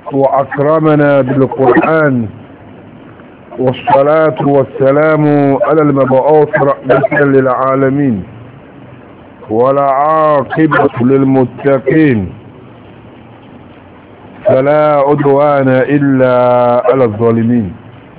وأكرمنا بالقرآن والصلاة والسلام على المبعوث رحمة للعالمين ولا عاقبة للمتقين فلا عدوان إلا على الظالمين.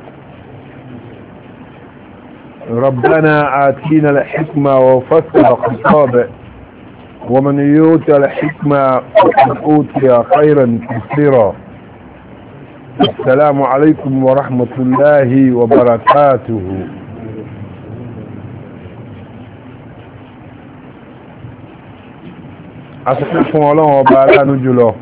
ربنا آتينا الحكمة وفصل خطابه ومن يؤت الحكمة فقد أوتي خيرا كثيرا. السلام عليكم ورحمة الله وبركاته. أسفلكم الله وبعلا نجله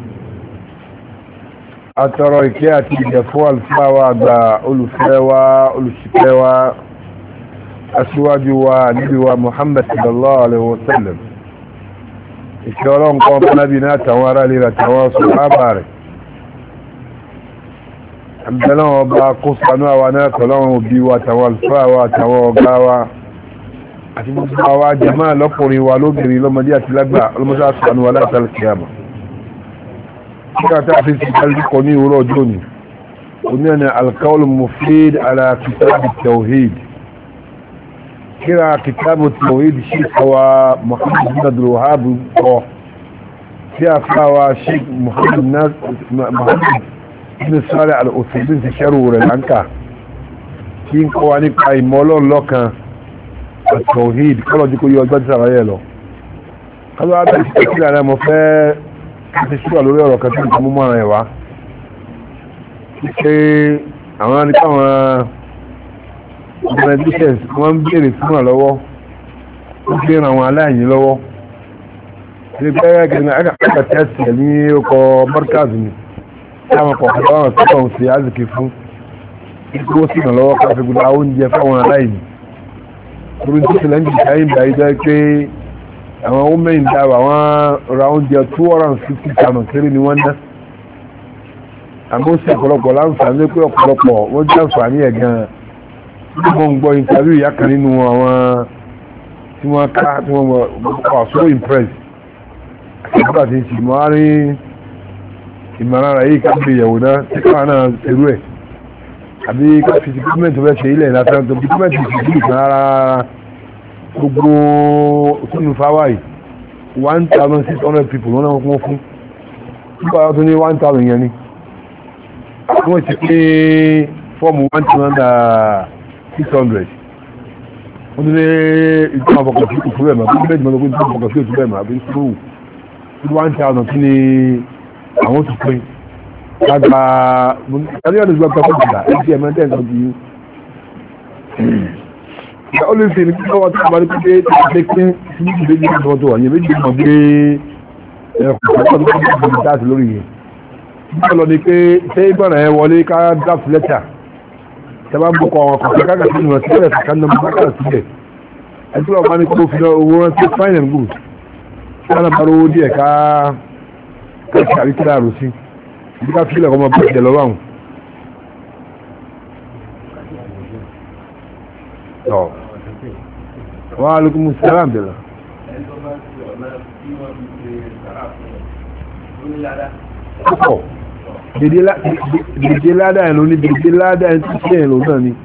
أترى إكياتي جفوى الفاوى دا أولفاوى أولشكاوى أسواجوا نبي محمد صلى الله عليه وسلم. إشارون قوم نبينا توارى لنا تواصل عبارك àbẹ̀lọ́ ọba kó ṣàánú àwọn náà tọ́lọ́wọ́n òbí wa tàwọn àlùfáà wa tàwọn ọ̀gá wa àti gbogbo àwa jàmáà lọ́kùnrin wa lóbìnrin lọ́mọdé àti lágbà ọlọ́mọdé ṣàánú wa láti alkiyama. kíkà tá a fi ti kálíkọ ní òwúrọ̀ ọjọ́ ni oní ẹni alkaul mufid ala kitabu tawhid. kíra kitabu tawhid sí kawa muhammad bin abdul wahab kọ tí a fáwa sheikh muhammad ibn Salih al-Uthaymin ti ṣẹ́rù rẹ̀ láńkà kí n kọ́ wa nípa ìmọ̀ Ọlọ́run lọ́kan at-tawhid kọ́lọ̀dí kó yí ọjọ́ tí sàráyẹ̀ lọ. kọ́lọ̀ abẹ́ ti tẹ́kí lára mọ̀ fẹ́ ti ṣúwà lórí ọ̀rọ̀ kan tí nǹkan mú mọ́ra ẹ̀wá ṣe àwọn anìkáwọn organizations wọ́n ń béèrè fún àlọ́wọ́ ó fi ràn àwọn aláìní lọ́wọ́ ṣe pẹ́ gẹ̀gẹ̀ tẹ́sì ní ọkọ̀ markaz ni táwọn kọ̀ọ̀kan táwọn tó kàn sí azìkì fún ikú ó sì nà lọ́wọ́ káfí gbogbo oúnjẹ fáwọn aláìní orí tó ṣẹlẹ̀ ń jù sáyé ìgbà yìí jẹ́ pé àwọn women dáwà wọ́n ra oúnjẹ 250,000 kéré ni wọ́n ná àmọ́ sí ọ̀pọ̀lọpọ̀ láǹfààní pé ọ̀pọ̀lọpọ̀ wọ́n jẹ́ àǹfààní ẹ̀ gan-an tí wọ́n ń gbọ́ interview ìyá kan nínú àwọn tí wọ́n ká tí wọ́n wà so impressed àti ìgbà tí ń sì mọ́ rí ìmọ̀ràn rẹ̀ yìí ká bí ìyẹ̀wò náà tí káà náà ṣerú ẹ̀ àbí ká fi ti gọ́ọ̀mẹ̀ntì rẹ̀ ṣe ilẹ̀ látàrí tó gọ́ọ̀mẹ̀ntì ti bí ìkan ara gbogbo òtúnú fáwáì 1,600 people wọ́n náà wọ́n fún nígbà tó ní 1,000 yẹn ni wọ́n ti pé fọ́ọ̀mù 1,600 wọ́n ti ní ìjọ àfọkàn sí òtún rẹ̀ mà bí méjì mọ́tò pé ìjọ àfọkàn sí òtún rẹ̀ mà bí sùúrù 1,000 tí ni àwọn tó pín lágbà àríyànjú gbogbo ọkọ̀ ìgbà ẹgbẹ́ ẹ̀mẹ́tẹ́ ìsọ bí i ó lè fi ní kíkọ́ wọ́n tó wà ní pípé tí pín sí ní ìgbé ní ìgbà tó wà yẹn méjì mọ̀ gbé ẹ̀kùnkùn tó wà ní dáàtì lórí yẹn nígbà lọ ni pé ṣé ìgbọ̀nà ẹ wọlé ká draft letter tẹ́bá ń bọ́kọ̀ àwọn ọkọ̀ káàkiri sí ìrìnà sílẹ̀ ká nà mọ́ káàkiri sílẹ̀ ẹgbẹ́ ọ̀pá ní kó fi owó rántí fine and good kí wọ́n bá rówó díẹ̀ ká kàrí kí láàrù sí bí ká fílẹ̀ ọmọ bá jẹ lọ́wọ́ àwọn wọ́n alùkùn mùsùlùmí àbẹ̀lá púpọ̀ dèdè ládá ẹ̀ ló ní dèdè ládá ẹ̀ tí sí ẹ̀ ló náà ni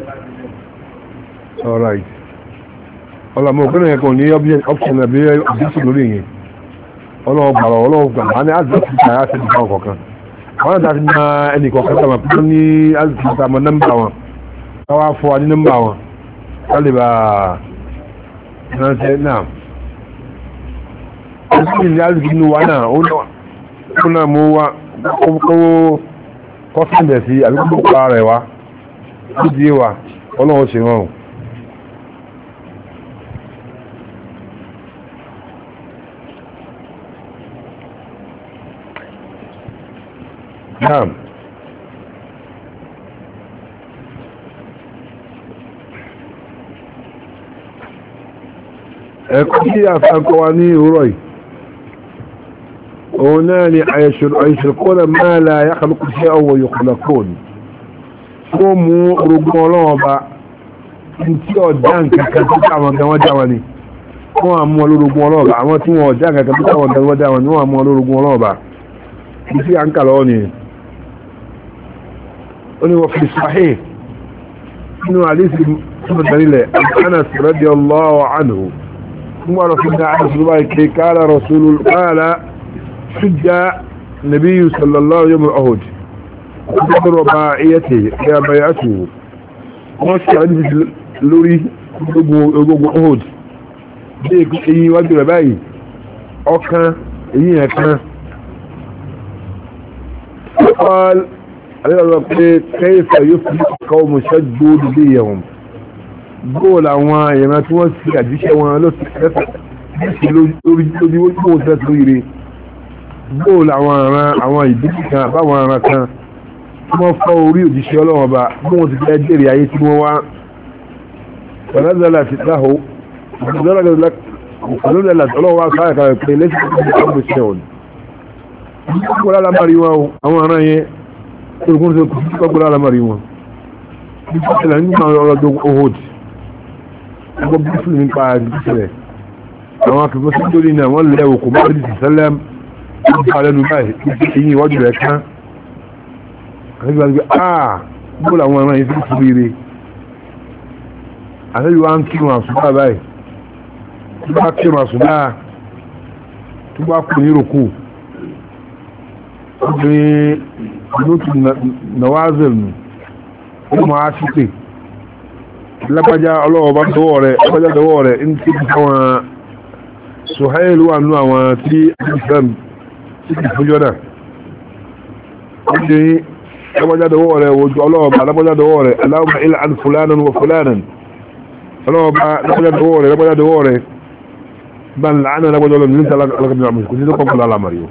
alright ọlọ́mọ òkúnnà ẹ̀kọ́ ní option àbí objection lórí yẹn ọlọ́ọ̀gbàrọ̀ ọlọ́ọ̀gbàrọ̀ ní azẹ́sì tàyà sí ìgbà ọkọ̀kan wọ́n náà ti na ẹnì kọ̀ọ̀kan tàbí pín ní azẹ́sì tàbí nọ́mbà wọn káwá fọ́ wa ní nọ́mbà wọn kálíbà ránṣẹ́ náà azẹ́sì ní azẹ́sì nínú wa náà ó náà mú wa kó kọ́sẹ̀ndẹ̀ sí àbí kó pa rẹ̀ wá ó di wa ọlọ́wọ́ ṣe rọrùn. Naam. Ẹ̀kọ́ tí a fàkọ́ wa ní òwúrọ̀ yìí òun náà ni àyẹ̀ṣẹ̀kọ́nà máa la yakhluqu shay'an wa yukhlaqun kó mú orogún ọlọ́wọ́ bá tí ọ̀dá nǹkan tí àwọn gan wọ́n dáwọn ni wọ́n á mú olórogún ọlọ́wọ́ bá àwọn tí wọ́n ọ̀dá nǹkan tí àwọn gan wọ́n dáwọn ni wọ́n á mú olórogún ọlọ́wọ́ bá في عن كالوني وفي الصحيح انه عليه سنة دليل أنس رضي الله عنه ثم رسولنا أنس رضي قال شج النبي صلى الله عليه وسلم أهد وقدر رباعيته يا بيعته ومشي عليه لوري أهد ديك اي وجه رباعي أوكا اي هكا قال كيف يفلح قوم شدوا بيهم قول عوان يما توسع جيشة وانا قول عوان يدكا باوانا كان ثم فوري جيشة لهم با موت تأجير يعيش موا فنزلت له نزلت الله وعصاك ليس بأمر الشيون قول على مريوه عوانا يه تقول تقول على مريوه مثلا نسمع أولاد أهود أبو بسم من قاعد بسله أما كيف تقول لنا ولا وكما بدي تسلم قال له باهي يجي وجه لك قول أنا يفيد صبيري أنا يوان كيما صباح باهي تبقى كيما صباح تبقى كوني ركوب بنوت النوازل ومعاشقي لبجا الله بدوره لبجا دوره انت كما سهيل وانو àwọn tí islam tí fujona odi lبجا دوره woju الله ba lبجا دوره اللهم الا عن فلانا وفلانا الله ba lبجا دوره بل لعنا لبجا دوره انت لك بنعمل كنت تقول على مريم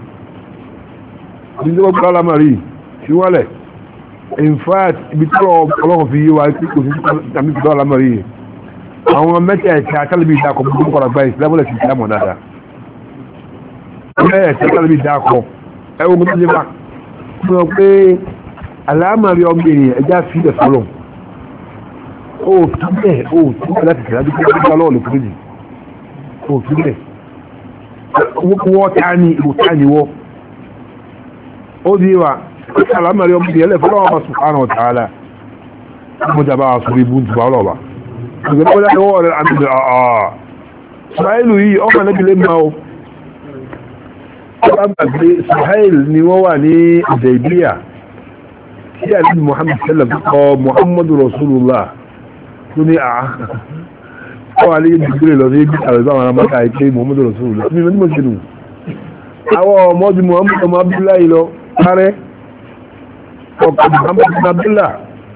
كنت تقول على مريم شو ولا in fact ibi tọ́lọ̀ ọlọ́run fi yíwa tí kò sí tàbí fi dọ́ọ̀lá mọ̀rí àwọn mẹ́tẹ̀ ẹ̀tẹ́ àtàlẹ́bí ìdákọ̀ gbogbo kọ̀rọ̀ gba ìsìlámọ́lẹ̀ sí ìsìlámọ̀ dáadáa mẹ́tẹ̀ ẹ̀tẹ́ àtàlẹ́bí ìdákọ̀ ẹwọ́n gbogbo jẹ́ bá fún ọ pé aláàmàrí ọmọ ènìyàn ẹjá fi ilẹ̀ fọlọ̀ ó túbẹ̀ láti tẹ̀lá bí kí wọ́n lè kúrò jì ó túbẹ̀ wọ́n tá ní ìwò tá ní wọ́ ó di wa alamari ọmọ ìyẹlẹ fọlọ́wọ́ bá subhanahu wa ta'ala mo jàbá àṣírí bú jù bá ọlọ́ba ìgbẹ̀rẹ̀ wọ́n lọ́wọ́ rẹ̀ àti ṣáìlù yìí ọmọ lẹ́gbẹ̀lẹ́ máa ó bá gbàgbé Suhail ni wọ́n wà ní Hudaybiya kí àlejò Muhammad sallam kọ Muhammadu Rasulullah tó ní ọ àlejò dìgbìrì lọ sí ibi àrẹ̀bá àwọn amáka ìpé Muhammadu Rasulullah ní ìmọ̀ tí mo ṣe nù àwọn ọmọdé Muhammadu ọmọ Abdullahi lọ kárẹ́ ọkọ̀ Muhammad bin Abdullah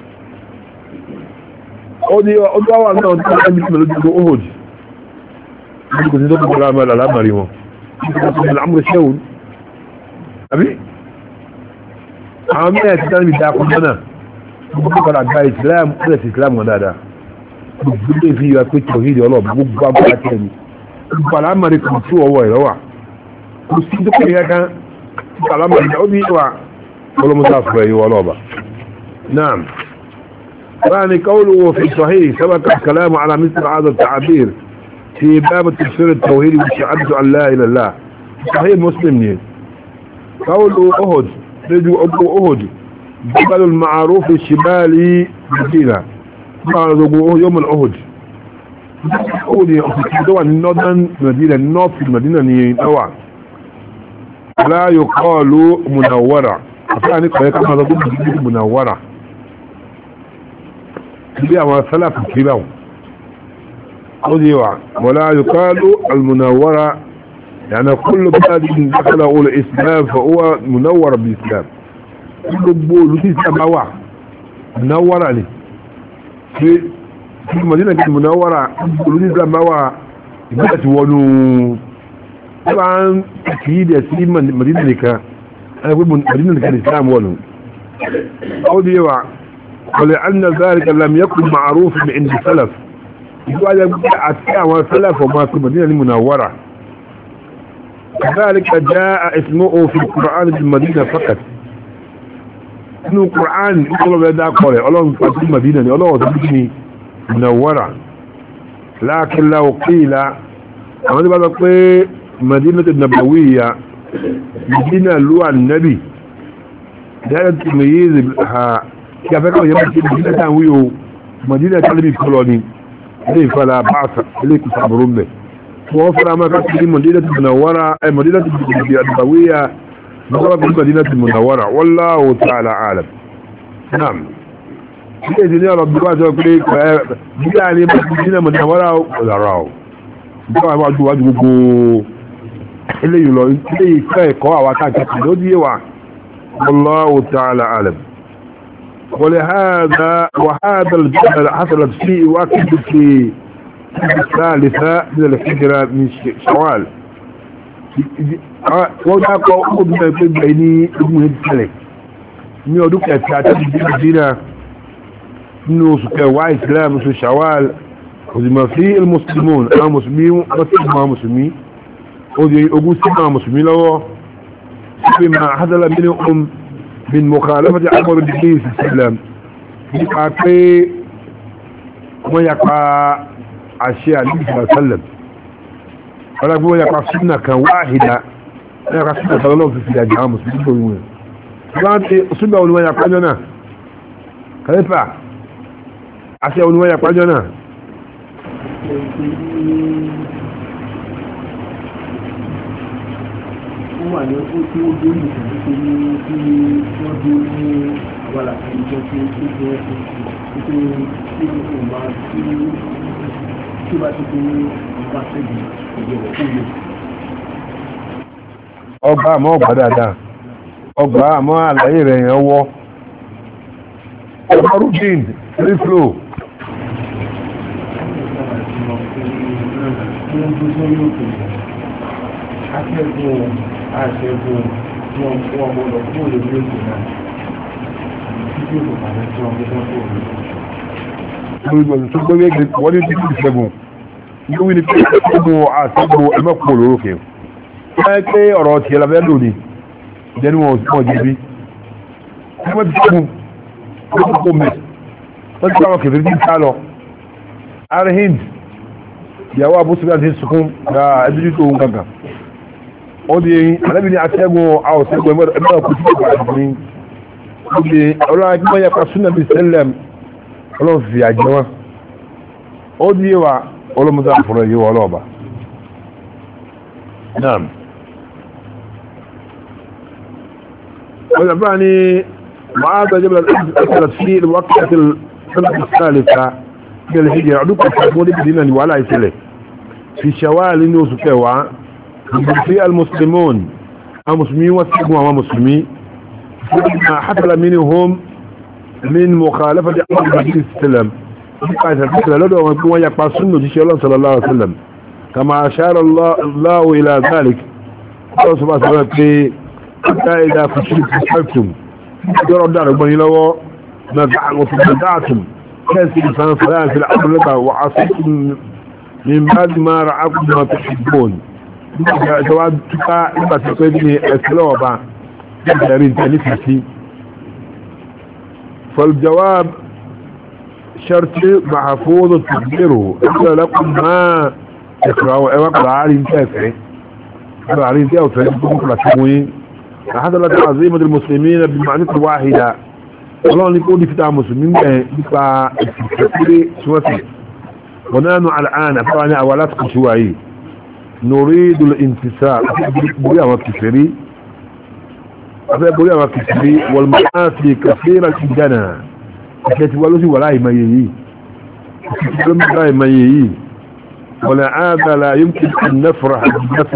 ó ní ọjọ́ àwọn náà tí wọ́n bí lójú gbogbo ohòjì ní kò sí tó kòkòrò alámàrí wọn àmúrẹ̀ ṣẹ́hùn àbí àwọn mẹ́rin tí tánàbí dákùn náà gbogbo kọ̀rọ̀ àgbà Islam ọ̀rẹ́ sí Islam wọn dáadáa gbogbo lè fi yíwa pé tòhídì ọlọ́ọ̀bù gbogbo agbára tẹ́ni gbogbo alámàrí kan tí ọwọ́ ìrọ́wà kò sí tó kéré kan alámàrí ó ní ìwà ولمضاف إليه ولوبة نعم ثاني قوله في الصحيح سبق الكلام على مثل هذا التعبير في باب تفسير التوحيد وشهادة أن لا إله إلا الله صحيح مسلم قوله أهد رجو أبو أهد جبل المعروف الشمالي مدينة يوم الأهد أهد يقول النودن مدينة النوت في المدينة نوع لا يقال منورة àfíàní kọ̀ẹ́ ká máa lọ́gbọ́n ìdílé munawwara bí àwọn sálàfù kíra ó di wà wala yuqalu al-munawwara yàna kullu biladin dakhala al-islam fa huwa munawwara bil-islam gbogbo olùsí islam bá wà munawwara ni tí madina kí munawwara olùsí islam bá wà ìgbésẹ̀ ti wọnú ẹbá ń kìí dẹ̀ sí madina nìkan أقول مدينة الإسلام ولو أودي ولأن ذلك لم يكن معروف عند السلف يقول أتكا والسلف وما في المدينة المنورة كذلك جاء اسمه في القرآن بالمدينة فقط إنه القرآن يقول بدا قولي الله في المدينة الله تبني منورة لكن لو قيل أما بعد مدينة النبوية مدينة لو النبي دائرة تمييز كيف يقول يمكن مدينة تنويه مدينة تلبي كولوني ليه فلا بعث إليك صبرون به ووفر ما كانت مدينة المنورة أي مدينة النبوية نظرة المدينة المنورة والله تعالى عالم نعم بإذن يا رب دلوقتي أقول لك يعني مدينة منورة ولا راو دلوقتي ما أدو أدو اللي يلو اللي يكفيكوا وكاكا والله تعالى عالم ولهذا وهذا الجبل حصلت فيه واكد في الثالثة من الحجرة من شوال وذا قوم ما يكون بيني ابن السلك من يدوك يتعتد بالدينة انه سكوا اسلام في شوال وزما فيه المسلمون المسلمين مسلمين ودي اقول سمع مسلمين له بما حصل منهم من مخالفة أمر الدين في السلام يقاطي ويقع أشياء النبي صلى الله عليه وسلم ولكن يقع سنة واحدة يقع سنة صلى الله عليه وسلم في الجامعة مسلمين كانت سنة ويقع جنا كيف أشياء ويقع جنا wà ní ọkọ̀ tí ó dé ní ìṣẹ̀lẹ̀ tí wọ́n dé ní àwàlà ìjọ tí ó jẹ́ nítorí tí ó bá tí bá ti fún ọba ṣẹ́gun ìjọba fún mi. ọgbà àmọ́ ọgbà dáadáa ọgbà àmọ́ àlàyé rẹ̀ yẹn wọ́ ọgbà routine free flow. Akẹ́kọ̀ọ́ àṣẹ́gun wọn gbọ́dọ̀ kúrò lórí ètò náà títí òkú pàdé tí wọ́n gbọ́dọ̀ kúrò lórí ètò. tó gbé wọ́n ní títí ìṣẹ́gun ní wí ní pé ṣẹ́gun àṣẹ́gun ẹmọ́pọ̀ lórókè wọ́n pé ọ̀rọ̀ tí ẹlẹ́fẹ́ lò ní ìjẹ́nu wọn jẹ́bi wọ́n ti ṣẹ́gun ó tó kó mẹ́ wọ́n ti sáwọn kẹfẹ́ tí ń sá lọ arihind ìyàwó abúsùgbà ti sunkún ra ẹbí tó ń gangan ó di alẹ́bí ní atẹ́gùn àwọ̀sẹ́gùn ẹgbẹ́ ọkùn tí ó bá ní ó di ọlọ́run kí wọ́n yẹ pa súnà bí sẹ́lẹ̀m ọlọ́run fi àjẹ́ wọn ó di wa ọlọ́mọdé àfọ̀rọ̀ yìí wọ́n ọlọ́ọ̀bà náà wọ́n yẹ bá ní máa tọ́jú bí ẹ̀sẹ̀ sí wákàtí الثالثة من الهجرة عدوك الحكمون بدينا وعلى إسلام في شوال نوسو كوا في المسلمون المسلمين والسلمون ومسلمين فلما حصل منهم من مخالفة أمر النبي السلام قال الفكرة لدى ويكون يقع سنة الله صلى الله عليه وسلم كما أشار الله إلى ذلك الله سبحانه وتعالى حتى إذا فشلتم جرى الدار بني له وتبدعتم كانت الإنسان فلان في الأمر لك وعصيتم من بعد ما رعاكم ما تحبون جواب تقع إما تقيدني أسلوبا جدارين تنفسي فالجواب شرط محفوظ تقديره إلا لكم ما يقرأوا وقل عالين تافعي قل عالين تافعي بكرة تموين حصلت عظيمة المسلمين بمعنى واحدة الله نقول في تعامل المسلمين بقى الكثير سواسي ونحن الآن طبعا أولاتكم شوائي نريد الانتصار بوليا وكثيري والمعاصي كثيرة جدا كتبالوسي ولا يميي ولا هذا لا يمكن أن نفرح بنصر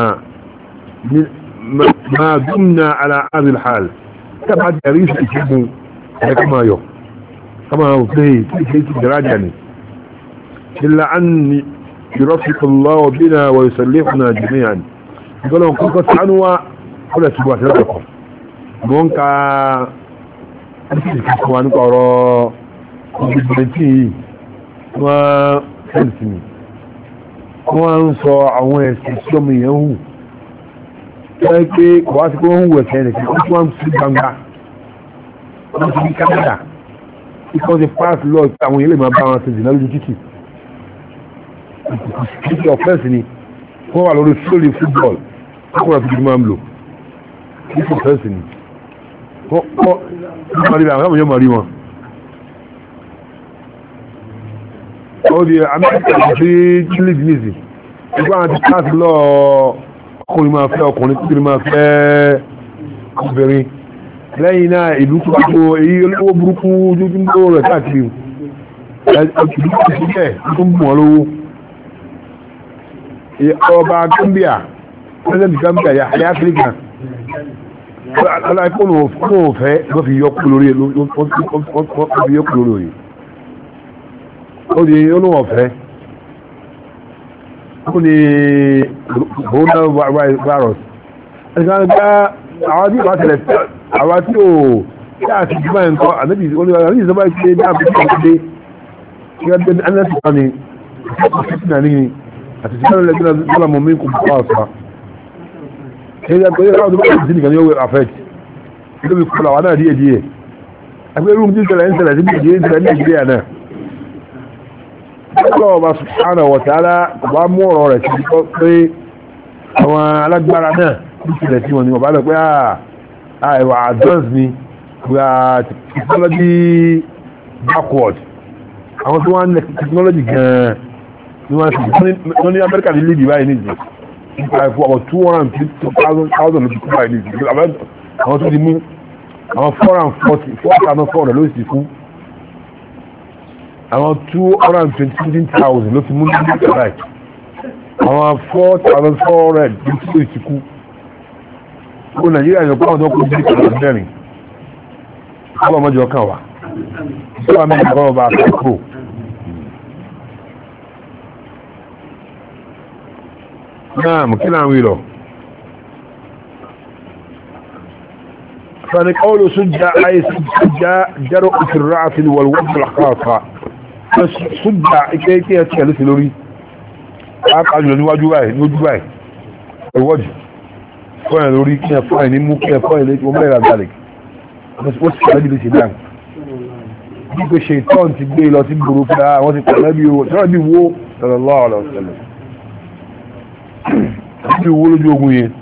ما دمنا على هذه الحال كما جريس يشبه كما يو كما هو فيه دراجة إلا أن يرفق الله بنا ويسلحنا جميعا يقول لهم قلت عنوا كل أسبوع لكم مونكا أسوان قراء كوفيد-19 وفلسني وانصى عوان سيسومي يهو pé kò wá sí pé wọ́n ń wẹ̀ kẹ́rẹ̀ kí wọ́n sí gbangba wọ́n ti ní Canada ikọ́ ti pass law pé àwọn ilé máa bá wọn ṣe jìnnà lójú títì títì ọ̀fẹ́sì ni wọ́n wà lórí football أقول في المملو كيف تفسني هو مريم يوم مريم أودي عملت في كل جنسي يبقى أنت تحس له أقول ما فيه أقول كل ما فيه كبري لينا يدوك بقى يلقوا بروكو جوجين دور كاتريو ọba Gambia president Gambia Yahya Africa aláìkónù òfẹ́ ló fi yọkù lórí ó di olóhùn ọ̀fẹ́ ó ní coronavirus ẹ̀sán gbá àwọn tí ìbá tẹ̀lẹ̀ àwọn tí ó yáà ti jùmọ̀ nǹkan àdébì ìsọ́bá ìpé ní àbúkú ọdún gẹ́gẹ́ bí ẹnẹ́sì kan ni ìfẹ́sìnà ní àti ìfẹ́sìnà lẹ́gbẹ̀rẹ̀ lọ́lọ́mọ̀ mí kò bọ́ ọ̀sán ẹgbẹ́ pẹ̀lú ẹgbẹ́ ọdún mẹ́rin sí nìkan ní owó affect ilé mi kọlà wà náà díẹ̀ díẹ̀ ẹgbẹ́ irú tí ìṣẹ̀lẹ̀ ń ṣẹlẹ̀ sí ìdíyẹ ìṣẹ̀lẹ̀ ní Nàìjíríà náà ọlọ́wọ́ bá subhanahu wa ta'ala bá mú ọ̀rọ̀ rẹ̀ sí pé àwọn alágbára náà ní ìṣẹ̀lẹ̀ tí wọ́n ni wọ́n bá lọ pé àìwà advance ni we are technology backward àwọn tó wọ́n ní technology gan-an ní wọ́n sì ní Amẹ́ríkà ní lè báyìí ní ìjì nípa ẹ̀fọ́ about 250,000 lójú kúrò ní ìjì àwọn tó ti mú àwọn 4,400 ló sì kú àwọn 220,000 ló ti mú ní ìjì báyìí àwọn 4,400 ló sì kú ó Nàìjíríà yọ pé àwọn tó kú sí ìkàlẹ̀ mẹ́rin ọlọ́mọdé ọkàn wà ìjọba mẹ́rin kọ́ bá kúrò نعم كلا عويله فنقول سجع أي سجع جرؤ في الرعف والوجه الخاصة سجع كي يتكالس لوري أقع جلني واجواي الوجه فاين لوري كي فاين يمو كي فاين ليك وما إلى ذلك بس وسك لجل سيدان ديك الشيطان تبقى لا تبقى رفلا وسك النبي وو صلى الله عليه وسلم àti owó lójú ogun yẹn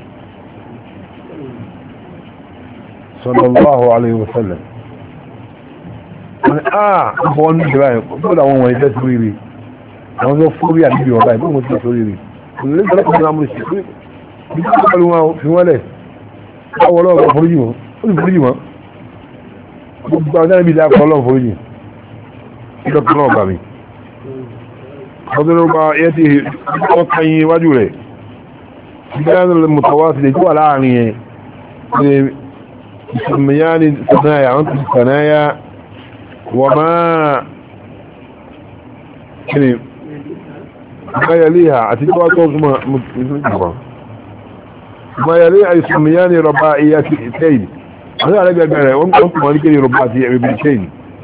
sallallahu alayhi wa sallam ọ̀pọ̀ ní ìjọba ẹ̀ bọ́ọ̀dà àwọn wọ̀nyí tẹ́sí rí rí àwọn tó fórí àdíbì ọ̀bá ìbọn mọ̀ sí ìsórí rí olùlé ìjọba kan lámúrí sí pé bí kí wọ́n wọn fi wọ́n lẹ̀ káwọ́ lọ́wọ́ foríjì wọn ó sì foríjì wọn gbogbo àwọn dáná bí dáa kọ́ lọ́wọ́ foríjì ìjọba náà bà mí ọdún lọ́gbà ẹ̀ ti ọkàn yín wájú rẹ̀ بيان المتواصل يجوا على عينيه يسميان ثنايا عن الثنايا وما يعني ما يليها ما يليها يسميان رباعيات اثنين هذا على بالي وانتم مالكين رباعيات ابنتين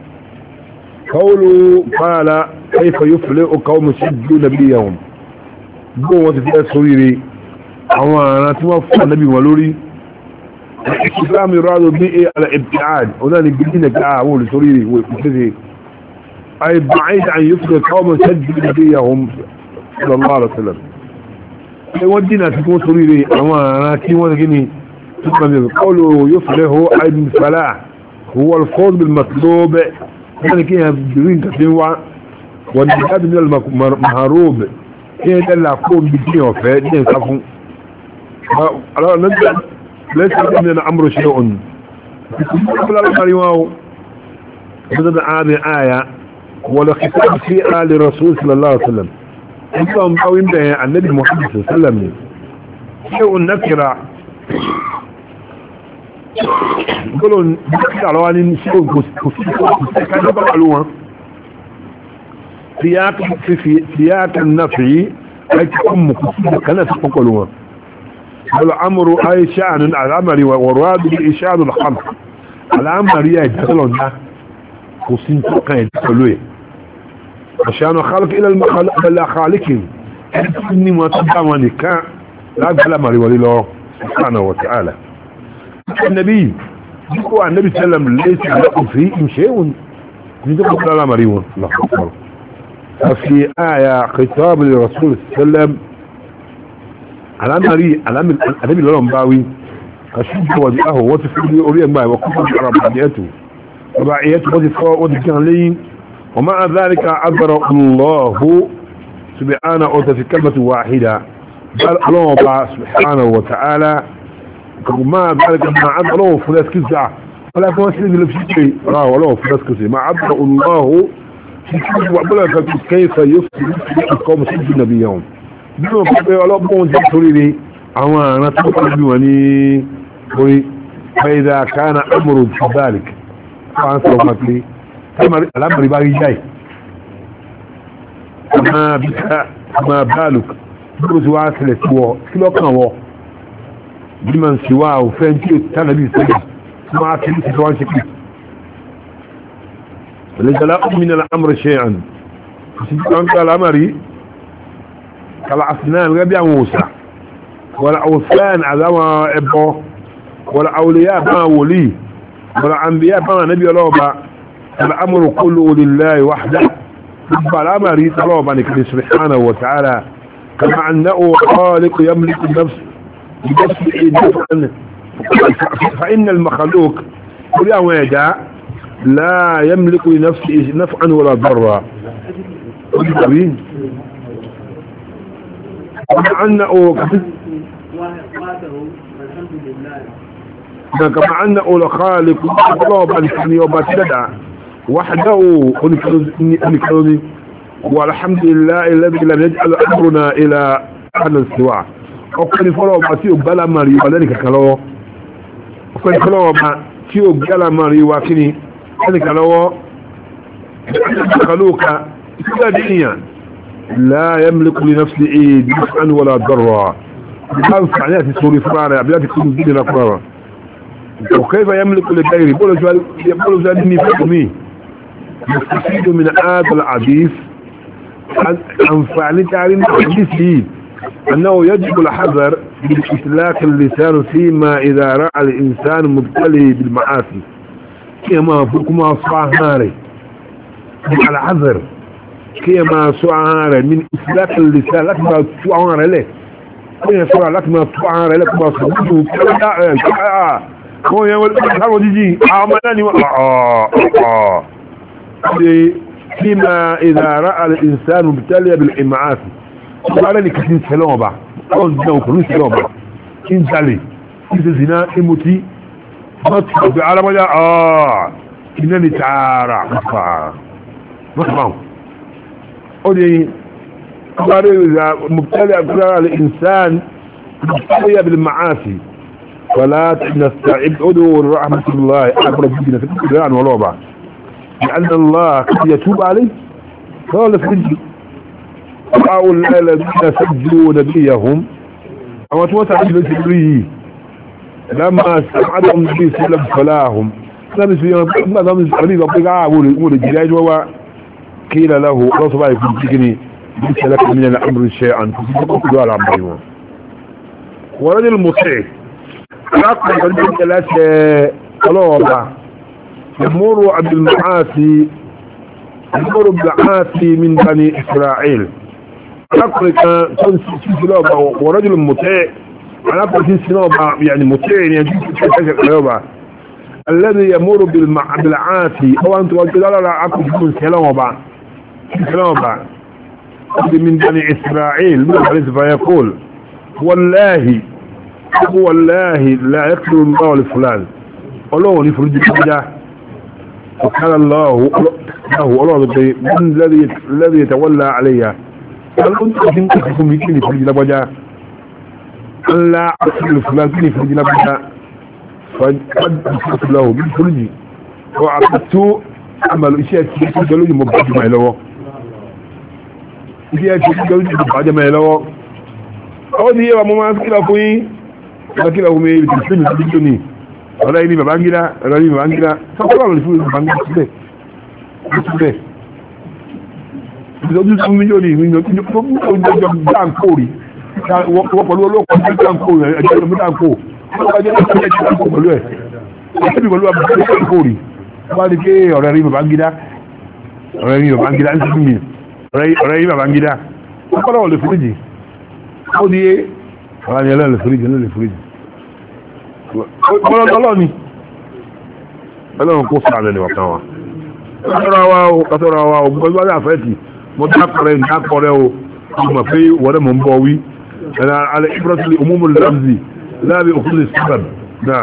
قولوا قال كيف يفلئ قوم سجوا نبيهم قوة في السويري àwọn àrán tí wọ́n fún ànábì wọn lórí islam ìrọ́dọ̀ bí i al-ibtiad ọ̀nà ni gírí nẹ̀kẹ́ àwọn olùsórí ìwò ìpìsẹ̀ ay ba'id an yufda qawman sajju nabiyahum sallallahu alaihi wasallam ṣe wọ́n dínà tí wọ́n sórí rẹ̀ àwọn àrán tí wọ́n gíní tó kàn ní qawlu yuflihu ay min falah huwa al-fawz bil matlub yani kí yẹn green kàfin wa wọn ni káàdì min al-maharub kí yẹn dẹ́là kó bí kí yẹn ọ̀fẹ́ ní ẹ̀sá fún ليس من الأمر شيء قبل القريوان بدأ هذه آية ولا خطاب فيها للرسول صلى الله عليه وسلم انتم قوين به النبي محمد صلى الله عليه وسلم شيء نكرة يقولوا نكرة على أن شيء كان يبقى سياق النفي أي تكون مكسية كانت تقولون والأمر أي شأن الأمر والراد بإشارة الخلق الأمر يدخلون ده وسنتقى يدخلوه عشان خلق إلى خالقهم إني ما تدعوني كان لا الأمر ولله سبحانه وتعالى النبي يقول النبي صلى الله عليه وسلم ليس لكم فيه شيء يدخل الأمر الله أكبر ففي آية خطاب للرسول صلى الله عليه وسلم النبي لهم باوي أشد وجهه وتفيد أولي ما وكفر رباعيته وذكر لي ومع ذلك عبر الله سبحانه وتعالى كلمة واحدة قال الله سبحانه وتعالى وما ذلك ما عبر الله فلاس كزع ولا فاسد اللي في شيء راه الله فلاس كزع ما عبر الله كيف يفسد القوم سجد النبيهم بما فقه الله بون جسوري أما نتوقع بواني فإذا كان أمر في ذلك فأنا سلامك لي الأمر باقي جاي ما بالك برز واسلة سواه كيلو كان واه بمن سواه فانتي تنبي سجد ما كنت سواه شكل ليس لا من الأمر شيئا فسيكون الأمر كالعصنان غبيا موسى والأوثان عذاب إبو والأولياء ما ولي والأنبياء ما نبي الله الأمر كله لله وحده الأمر يتلوب عنك سبحانه وتعالى كما أنه خالق يملك النفس بنفسه نفعا فإن المخلوق كل ويدا لا يملك لنفسه نفعا ولا ضرا كما أنه لخالق طلب الحمي وبتدع وحده ونكرني والحمد لله الذي لم يجعل أمرنا إلى أحد السواع وقال فلو باتيو بلا ماري وذلك كلو وقال فلو باتيو بلا ماري وكني ذلك كلو خلوك الدنيا لا يملك لنفسه نفعا ولا ضرا هذا فعليات السوري فرارة عبيات كل الدين فرارة وكيف يملك لغيره يقول ذلك فهمي يستفيد من هذا الحديث عن فعل تعليم الحديث أنه يجب الحذر من إسلاك اللسان فيما إذا رأى الإنسان مبتلي بالمعاصي كما فكما صاهاري على حذر كما صاهاري من إسلاك اللسان لك ما صاهاري له كما صاهاري لك ما صاهاري لك ما صاهاري هو يقول حرم ديجي عملاني فيما إذا رأى الإنسان مبتلي بالإمعاث قال لي كثير سلامة قول جنو كلو سلامة إنسالي إذا زنا إموتي مطفى بعلم جاء إنني تعارع مطفى قولي قال إذا مبتلي الإنسان مبتلي بالمعاصي فلا نستعد أدور رحمة الله أقرب جدنا في القرآن ولوبة لأن الله قد يتوب عليه قال فرجي أقول الذين سجلوا نبيهم أما توسع بسجله لما سمعتهم نبي سلم فلاهم لم يسمعهم قيل له رسول الله يكون تجني ليس لك من الأمر شيئا فسيقول على عمرهم ورجل المطيع أقل قلت ثلاثة قلوبة يمر بالمعاصي من بني إسرائيل أقل سلوبة ورجل مطيع أقل سلوبة يعني مطيع يعني قلوبة الذي يمر بالمعاصي أو أنت قلت لا أقل سلوبة من بني إسرائيل فيقول والله لا يقتل الله لفلان الله يفرج الحاجة فقال الله من الذي يتولى عليها قال أنت تنكفكم يكين يفرج لبجا أن لا أقتل لفلان كين يفرج لبجا فقد أفرج له بالفرج وعقدت عمل إشياء تقلوني مبعد ما يلوه إشياء تقلوني مبعد ما يلوه أود هي ومما أفكر أفوي lakini ume bitisini bidoni wala ni babangira sakura le fu babangira sile bidu milioni dan kori wo pẹ̀lú lo ko dan kori aje lo dan ko aje lo ko pẹ̀lú e bi pẹ̀lú dan kori wa ni ke ọ̀rẹ́ rí babangira nti mi ọ̀rẹ́ rí babangira sakura le fu ji o di àwọn ni ẹlẹ́lẹ̀ fúríjì ló lè fúríjì ọlọ́ni ọlọ́run kó sáà lẹ́nu ọ̀kan wa kátọ́ra wa o gbogbo ọjọ́ àfẹ́ẹ̀tì mo dákọrẹ́ ìdákọrẹ́ o mọ̀ pé wọ́n mọ̀ ń bọ̀ wí alẹ́ ibrahim umumul lamzi láàbí òkúlù sábàb náà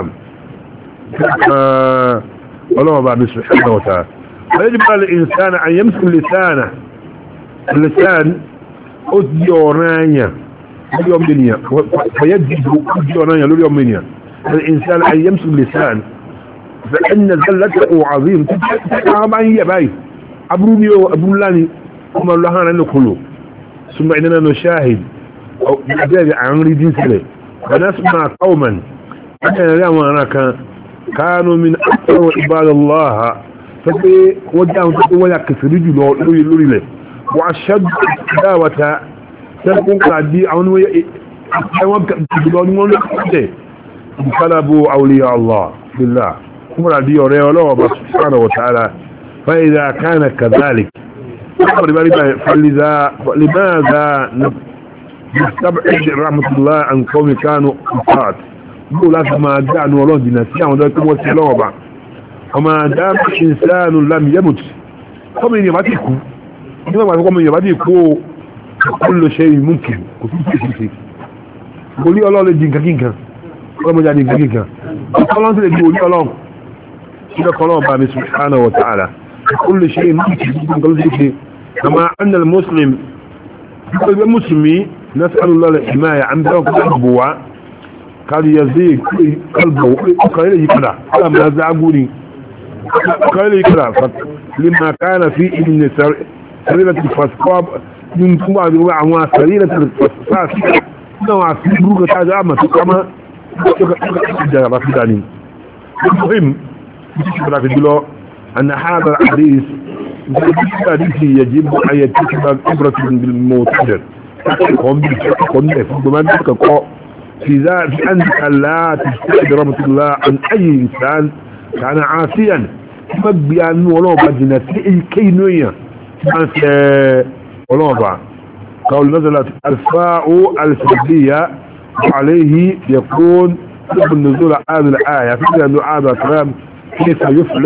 ọlọ́run bá mi subhanahu wa ta'ala يجب على الإنسان أن يمسك لسانه اللسان أديورانيا اليوم دنيا فيجب أديورانيا اليوم دنيا الإنسان أن يمسك اللسان فإن ذلته عظيم تتعب عن يباي أبروني وأبرولاني وما الله عنه كله ثم إننا نشاهد أو نجاز عن ريدين سلي ونسمع قوما كانوا من أكثر عباد الله فكي وجههم تقول يكسر رجله لوري له وأشد دعوة تكون قاعدي عون انقلبوا أولياء الله بالله هم رضي الله سبحانه وتعالى فإذا كان كذلك فلماذا نستبعد رحمة الله عن قوم كانوا أفراد يقول لك ما جعلوا الله جناسيا وذلكم وسيلوا بعض وما دام إنسان لم يمت فمن يباتيكو كل شيء ممكن قولي الله لدينك كينك وما جادينك كينك الله لدي قولي الله سيدك الله بامي سبحانه وتعالى كل شيء ممكن كما أن المسلم المسلمي نسأل الله الحماية عن ذلك الأبوة قال يزيد قلبه قال لي كذا قال ما زعقوني قال لي كذا لما كان في ابن سريرة الفسقاب من ثم عن سريرة الفسقاب نوع سبروك هذا أما تقام المهم أن هذا الحديث يجب أن يتكب إبرة بالموتجر في أنك لا تستعد رحمة الله عن أي إنسان كان عاصيا مبيان ولو بجنة كي نوية ولو بعد قول نزلت الفاء السببية وعليه يكون سبب النزول هذه الآية فكرة أنه هذا كلام كيف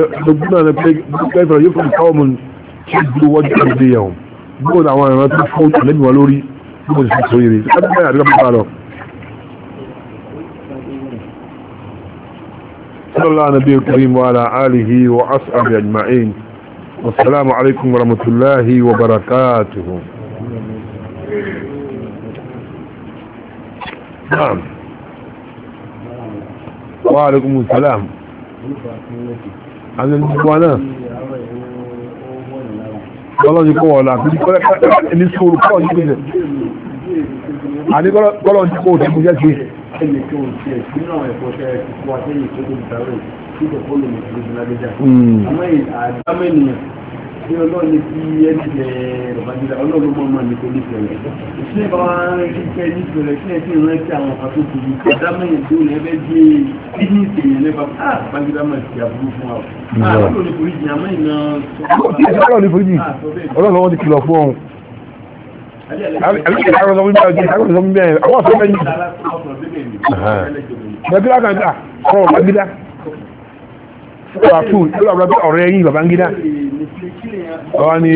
يفعل قوم شدوا وجه أيديهم يقول أولا ما تفعل لن ولوري يقول في الصويري هذا ما يعرف قاله صلى الله على نبي الكريم وعلى آله وأصحابه أجمعين والسلام عليكم ورحمة الله وبركاته. نعم وعليكم السلام. أنا نسوانا والله يقول لا نسول كون يقول أنا قالوا نسول تبجي ẹni tó ń ṣe nínú àwọn ẹ̀kọ́ tẹ́ ẹ̀kọ́ àtẹ́yìn tó tóbi tààrẹ tí kò kọ́ lòmù tó lóbi lágbèjà àmọ́ àdámẹ́nìyàn tí ọlọ́run ní kí ẹni jẹ rọ̀bàjìlá ọlọ́run mọ́ mọ́ ní kò ní fẹ̀rẹ̀ ìṣẹ́ bá wá kíkẹ́ ní fẹ̀rẹ̀ kí ẹ tí ń rántí àwọn kan tó tóbi àdámẹ́yìn tó ní ẹgbẹ́ gbé kíní ìṣèyàn lẹ́bà bàjìlá máa ti àbúrú fún wa ọlọ́run ní foríjì àmọ́ ìná ọlọ́run ti kìlọ̀ fún ọ̀hún Babangida kan ta ọ̀rọ̀ Babangida ọ̀rọ̀ tún ọ̀rọ̀ ẹ̀yìn Babangida ọ̀rọ̀ ni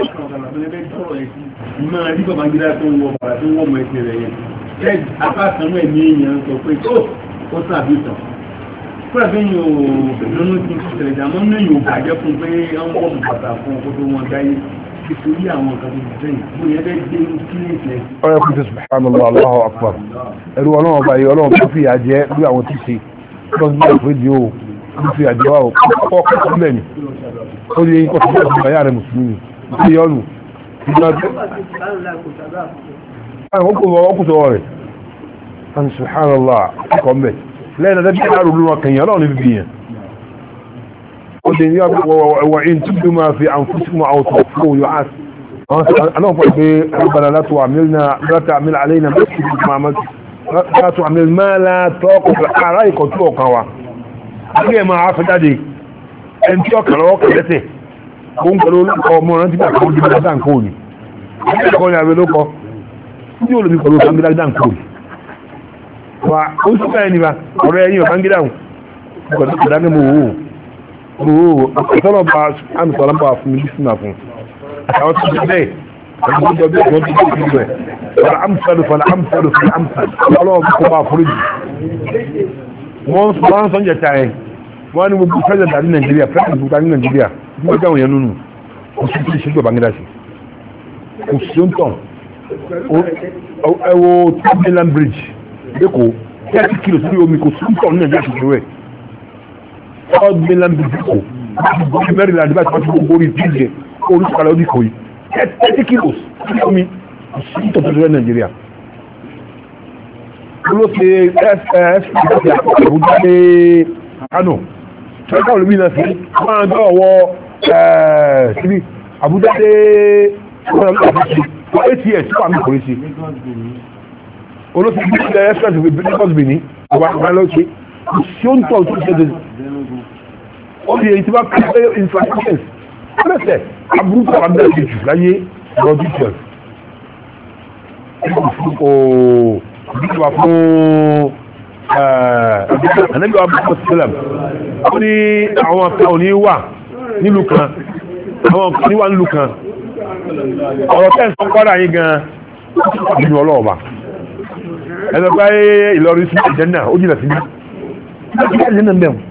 ìmọ̀ rí Babangida tó ń wọ bàrà tó ń wọ́ mọ̀ ẹ̀kẹ́ rẹ̀ yẹn ẹ̀ apákanú ẹ̀mí èèyàn sọ pé ó sàbí tàn fúra bí yóò lónú tí ìṣẹ̀lẹ̀ ìjàmọ́ ní yóò bàjẹ́ fún pé wọ́n wọ́ mọ̀ bàtà fún ọkọ̀ tó wọn gáyé nítorí àwọn nǹkan tó ti sẹ́yìn mo yẹ bẹ́ẹ̀ gbé ní kí ní ìṣẹ́. ọ̀rẹ́ kùn ti subhanallah Allahu akbar ẹ̀rù ọlọ́run ọba yìí ọlọ́run tó fìyà jẹ lórí àwọn tí ṣe lọ́sí ní àforíjì o tó fìyà jẹ wà ó kọ́ sílẹ̀ ni ó di kọ́ sílẹ̀ sí ìgbàyà rẹ̀ mùsùlùmí ó di yọ́nù. ọkùnrin rẹ̀ subhanallah kọ́ mbẹ̀ lẹ́yìn náà dábìí àrùn lórí ọkàn yẹn ọlọ́run ní bíbí yẹn وإن تبدوا ما في أنفسكم أو تخفوه يعاس أنا أقول ربنا لا تعمل علينا لا تعمل ما لا توقف عليك وتوقع أكيد ما عارف ذلك أنت يوكل لته كون قالوا لك مو أنت بقول لك دان كوني كوني أبي لوكو يقولوا بيقولوا سامي لك دان كوني wa ó sì bẹ́ẹ̀ ni wa ọ̀rọ̀ ẹ̀yìn ọ̀bá ń gídà ọ̀dá ní mo wò ọ̀sọ́lọ̀ bá àmì sọ̀rọ̀ bá fún mi lísìn náà fún àtàwọn tó ti bẹ́ẹ̀ ẹ̀yìn tó bẹ́ẹ̀ tó ti bẹ́ẹ̀ bẹ́ẹ̀ fọlá amsàlù ọlọ́wọ́ kó bá foríjì wọ́n sọ jẹta ẹ̀ wọ́n ní gbogbo president àti Nàìjíríà president gbogbo àti Nàìjíríà gbogbo jáwọn yẹn nínú kò sí kí ìṣẹ́jọba ń gídà sí kò sí ó ń tàn ẹwọ Mainland Bridge lẹ́kọ̀ọ́ 30 kilos sí omi kò sí ń tàn ní Nàìjíríà ṣùgbọ́n rẹ̀ South Mainland Bridge lẹ́kọ̀ọ́ Maryland bá ti wọ́n ti gbogbo orí ìdíje oríṣiríṣi ọdún ìkòyí 30 kilos sí omi kò sí ń tàn tó rẹ̀ Nàìjíríà olóṣè fsp àbújá ní Kano tẹ́lẹ̀ká olómìnira sí máa ń gbọ́ ọwọ́ síbí àbújá ní for 8 years tí wà ní kòrí sí olóṣèlú ilẹ̀ express Lagos Benin ọba lọ́ọ̀kẹ́ tí ó ń tọ́ tó ṣe dẹ̀ ó di èyí tí wọ́n kí pé infrastructures ọlọ́sẹ̀ aburúkú àwọn abẹ́rẹ́ ti jù láyé rọ́dí 12 ìgbìmọ̀ fún ànábì wa bọ́ sílẹ̀ ó ní àwọn kan ò ní wà nílùú kan àwọn kan ní wà nílùú kan ọ̀rọ̀ tẹ́ǹsán kọ́dà yín gan nínú ọlọ́ọ̀bà ẹ̀sọ̀ pé Ìlọrin sí ìjẹ́ náà ó jìnà sí ní ìjẹ́ náà mẹ́wọ̀n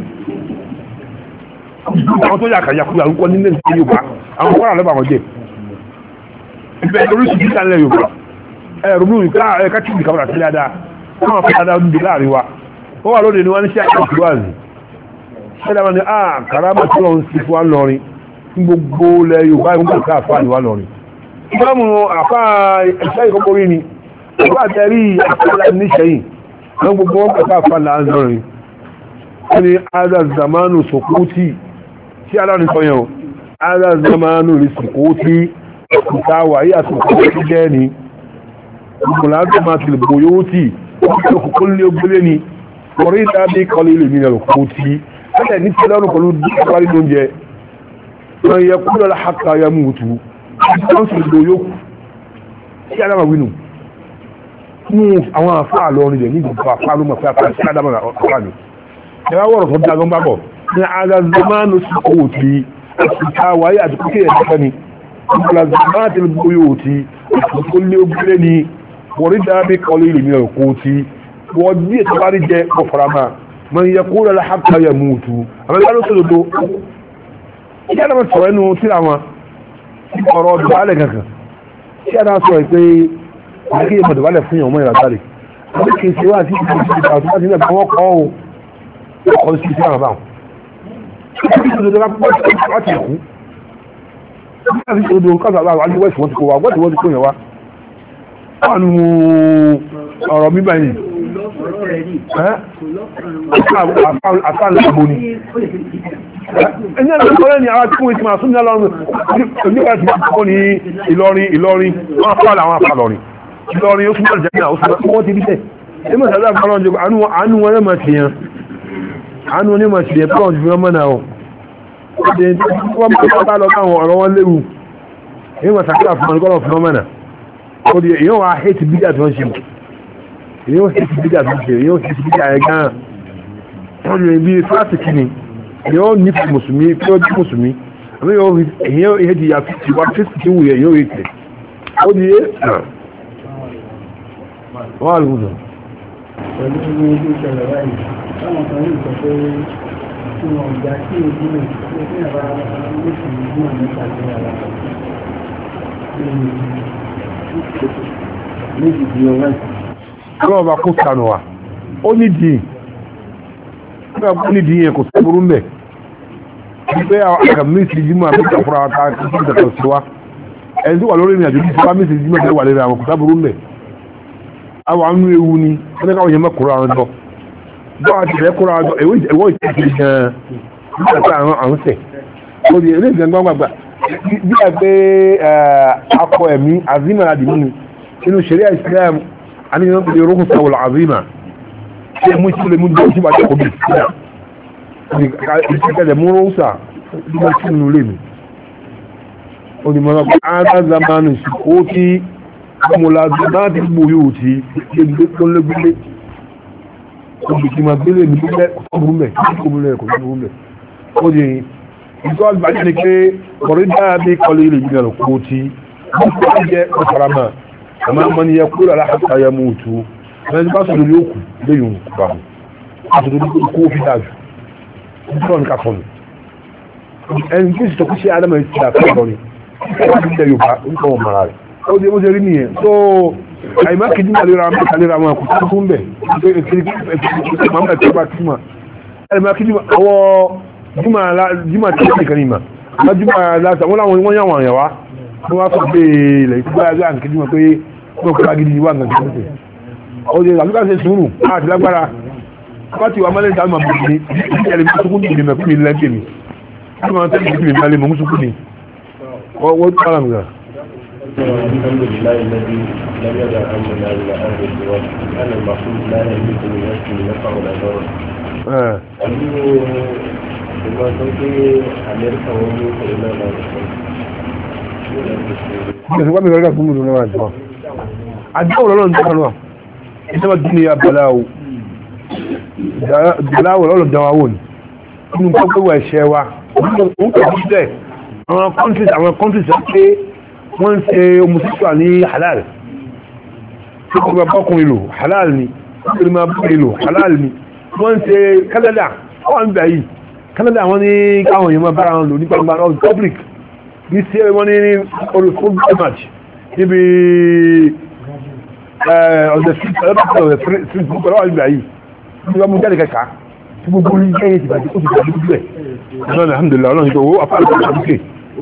àwọn tó yàkà yàkú àrúkọ nílẹ̀ sí Yorùbá àwọn kọ́dà lọ́bà wọn jẹ́ ìbẹ̀ lórí sí ìjẹ́ náà Yorùbá ẹ̀rù mú ẹ̀ká tí ìjì kàbàrà sí dáadáa wọ́n fi dáadáa ń di láàrin wa ó wà lóde ní wọ́n ní sí àjọ ìwáàzì ṣẹ́dá wọn ni kàrámà tí wọ́n ń sí fún wa lọrin gbogbo ilẹ̀ Yorùbá ìwọ̀n ká àfáà ní wà lọ́rin ìgbàmù àfáà ẹ̀ṣẹ́ ìkọ́kọ́rí ni ọgbà tẹ́rí àfáà níṣẹ́yìn wọ́n gbogbo wọn kàfà àfáà láàrín wọ́n ni azazamanu sọkútì tí aláàrin sọyàn azazamanu rí sọkútì ìtawà yí àsọkútì jẹ́ ni ìgbòlágbàmà ti bòyótì ọkùnkùn lé ogbélé ni orí ìdábí kọlí ilé mi lọ́kútì ẹ̀lẹ́ ní tí lọ́rùn pẹ̀lú díkàwárí lóúnjẹ wọ́n yẹ kúrò láhàkà ya mú òtù wọ́n sì lò yóò sí adáma wínú mú àwọn àfáà lọ́rin rẹ̀ nígbà àfáà ló mọ̀ pé àfáà sí adáma àfáà ní ẹwà wọ́rọ̀ tó dágán bábọ̀ ní agazamanu sí owó tí àtìká wáyé àti kókè ẹ̀dẹ́fẹ́ ni agazamanu ti gbóyò tí àtìkó lé ogbélé ni wọ́n dábí kọlu ìlú mìíràn kó tí wọ́n bí ètò bá rí jẹ́ ọ̀fọ̀ramá wọ́n yẹ kúrò láhàkà ya mú òtù ìjẹ́ àdámọ̀ sọ̀rọ̀ ẹnu tí àwọn ọ̀rọ̀ ọ̀dọ̀bálẹ̀ kankan tí àdá sọ pé àkíyè mọ̀dọ̀bálẹ̀ fún ìyàwó ìràtàrí àti kìí ṣe wá sí ìgbà tó bá ti nílẹ̀ wọ́n kọ́ ọ́ ọkọ̀ sí sí àwọn báwọn láti ẹ̀kú láti odò kọ́sà bá wà ní wẹ́sì wọ́n ti kó wa wọ́n ti kó yẹn wá wọ́n ọ̀rọ̀ bíbá yìí àfáàlàbò ni ẹni ọ̀rẹ́ ni àwọn tí wọ́n ti máa súnmọ́ lọ́rùn nígbà tí wọ́n ní Ìlọrin wọ́n fààlà àwọn àfàlọ́rin Ìlọrin ó súnmọ́ ìjẹ́gbà ó súnmọ́ wọ́n ti rí tẹ́ ẹmọ́ ìsàdá àfàlọ́rin jẹ́ àánú wọn lẹ́mọ̀ sí yẹn àánú wọn lẹ́mọ̀ sí yẹn pọ́n ti fi wọ́n mọ́nà ọ̀ wọ́n bá lọ káwọn ọ̀rọ̀ wọn léwu ẹmọ́ ìsàdá àfàlọ́rin fi wọ́n mọ́nà ó di èyàn wà hẹ́tì bídà tí wọ́n ṣe èyàn hẹ́tì bídà tí wọ́n ṣe èyàn hẹ́tì bídà ẹ̀ gan wọ́n lè bí fásitì ni èyàn ní fi mùsùlùmí tí ó jí mùsùlùmí àmì èyàn hẹ́tì yà fi wà fíṣì tí wù yẹ èyàn hẹ́tì ó di é wọ́n àlùkùsọ̀. pẹ̀lú ní ojú ìṣẹ̀lẹ̀ báyìí táwọn kan yìí sọ pé tí wọn gbà sí ojú rẹ̀ pé kí ẹ̀rọ lóṣù ní àmẹ́ta ní ara méjì di ọwọ́ ọlọ́wọ́ bá kó sànù wa ó ní dìí yẹn kò sẹ́bùrú mẹ́ pé àkà mísì jímọ̀ àbíkà fúra ká kí ìdàkọ̀ sí wa ẹni tó wà lórí ìrìnàjò ní ìfúra mísì jímọ̀ tẹ́ wà lórí àwọn kò sẹ́bùrú mẹ́ àwọn anú ewu ni wọ́n ní káwọn yẹn mẹ́kùnrin àwọn ọjọ́ bọ́ àti ìfẹ́ kúrò àwọn ẹ̀wọ́ ìtẹ́kì gan-an nígbà àwọn sẹ̀ ó di ilé ìgbà gbàgbà bí i pé akọ ẹ̀mí azima adìmú ni inú sharia Islam àníyàn pé orókùn sàwọ̀lá azima ṣe mú ìṣẹ́lẹ̀ mú jẹ́ ìṣẹ́bà jẹ́ kòbí ìṣẹ́kẹ̀lẹ̀ mú rọ́ọ̀sà nígbà tí nínú lè mi ó ní mọ́ra pé áádá zamanu sí ó tí ọmọlá zamanu gbò yóò tí gbé tó légbélé olùkìmọ̀ gbélé ní gbígbẹ́ kòtòmùmẹ̀ kòtòmùmẹ̀ ó di ìtọ́ àgbàjẹ́ ni pé kọ̀rí dáadé kọlu ilé ìgbìyànjú kó tí wọ́n tó jẹ́ ọ̀farama àmọ́ ọmọ ni yẹ kúrò aláhàtà ya mú òtú ẹni bá sọ̀rọ̀ ní òkú léyìn bá mú àtòtò ní kó fi dájú nítorí ní kàfọ́nù ẹni tí ó sì tọ́kú sí adama ti dà fẹ́ lọ ni kíkà ní ilẹ̀ Yorùbá ń kọ́ ọmọ rẹ̀ ó di ó rí nìyẹn so àyìnbá kejì náà lera mọ́ kàlera mọ́ kò tó fún bẹ̀ àyìnbá kejì ọwọ́ jùmọ̀ tí ó nìkan ní ìmọ̀ jùmọ̀ láti àwọn láwọn wọ́n yàwọn àyàwá wọ́n wá sọ pé ilẹ̀ ìtúgbà ẹgbẹ́ àǹkì jùmọ̀ pé wọ́n kọ́ agidi wà nǹkan tó tẹ̀ ó di àlúkà ṣe sùúrù láti lágbára wọ́n ti wà mọ́lẹ̀ ìdáhùn mọ̀ ní ìjẹ́lẹ̀ mú sókún ní mẹ́kún mi lẹ́gbẹ̀ẹ́ mi wọ́n máa tẹ́lẹ̀ mi balẹ̀ mọ̀ mú sókún ní wọ́n tó wà nǹkan. الحمد لله الذي لم يدع أمرنا إلى أهل الجواب أن المفروض لا يملك من نفسه نفع ولا ضرر. ìgbà tó gbé Amẹ́ríkà wọn mú ìpínlẹ̀ náà lọ́wọ́. Ìgbà mi rẹ̀ fún mi lọ́wọ́ àjọ. Àjọ ọ̀rọ̀ ń tọ́ka náà. Ìjọba dín ní abàláwo. Ìjọba ọ̀rọ̀ dáwà wò ní. Inú pápẹ́ wà ẹ̀ṣẹ̀ wa. Òun kò sí bẹ́ẹ̀. Àwọn countries sọ pé wọ́n ń ṣe homosexual ní halal. Ṣé kò bá bọ́kùnrin lò halal ni? Ṣé kò bá bọ́kùnrin lò halal ni? Wọ́n ń ṣe Canada. Wọ́n ń bẹ̀ yìí. Canada wọ́n ní káwọn èèyàn máa bára wọn lò ní gbangba on public ní sí wọ́n ní football match níbi ọ̀dẹ̀ street group ọlọ́wà nígbà yìí ní wọ́n mú jáde kẹta tí gbogbo ní jẹ́ ti bàjẹ́ ó ti bàjẹ́ gbogbo ẹ̀ ọlọ́run alhamdulillah ọlọ́run ìgbà owó afárá ìgbà àbúkè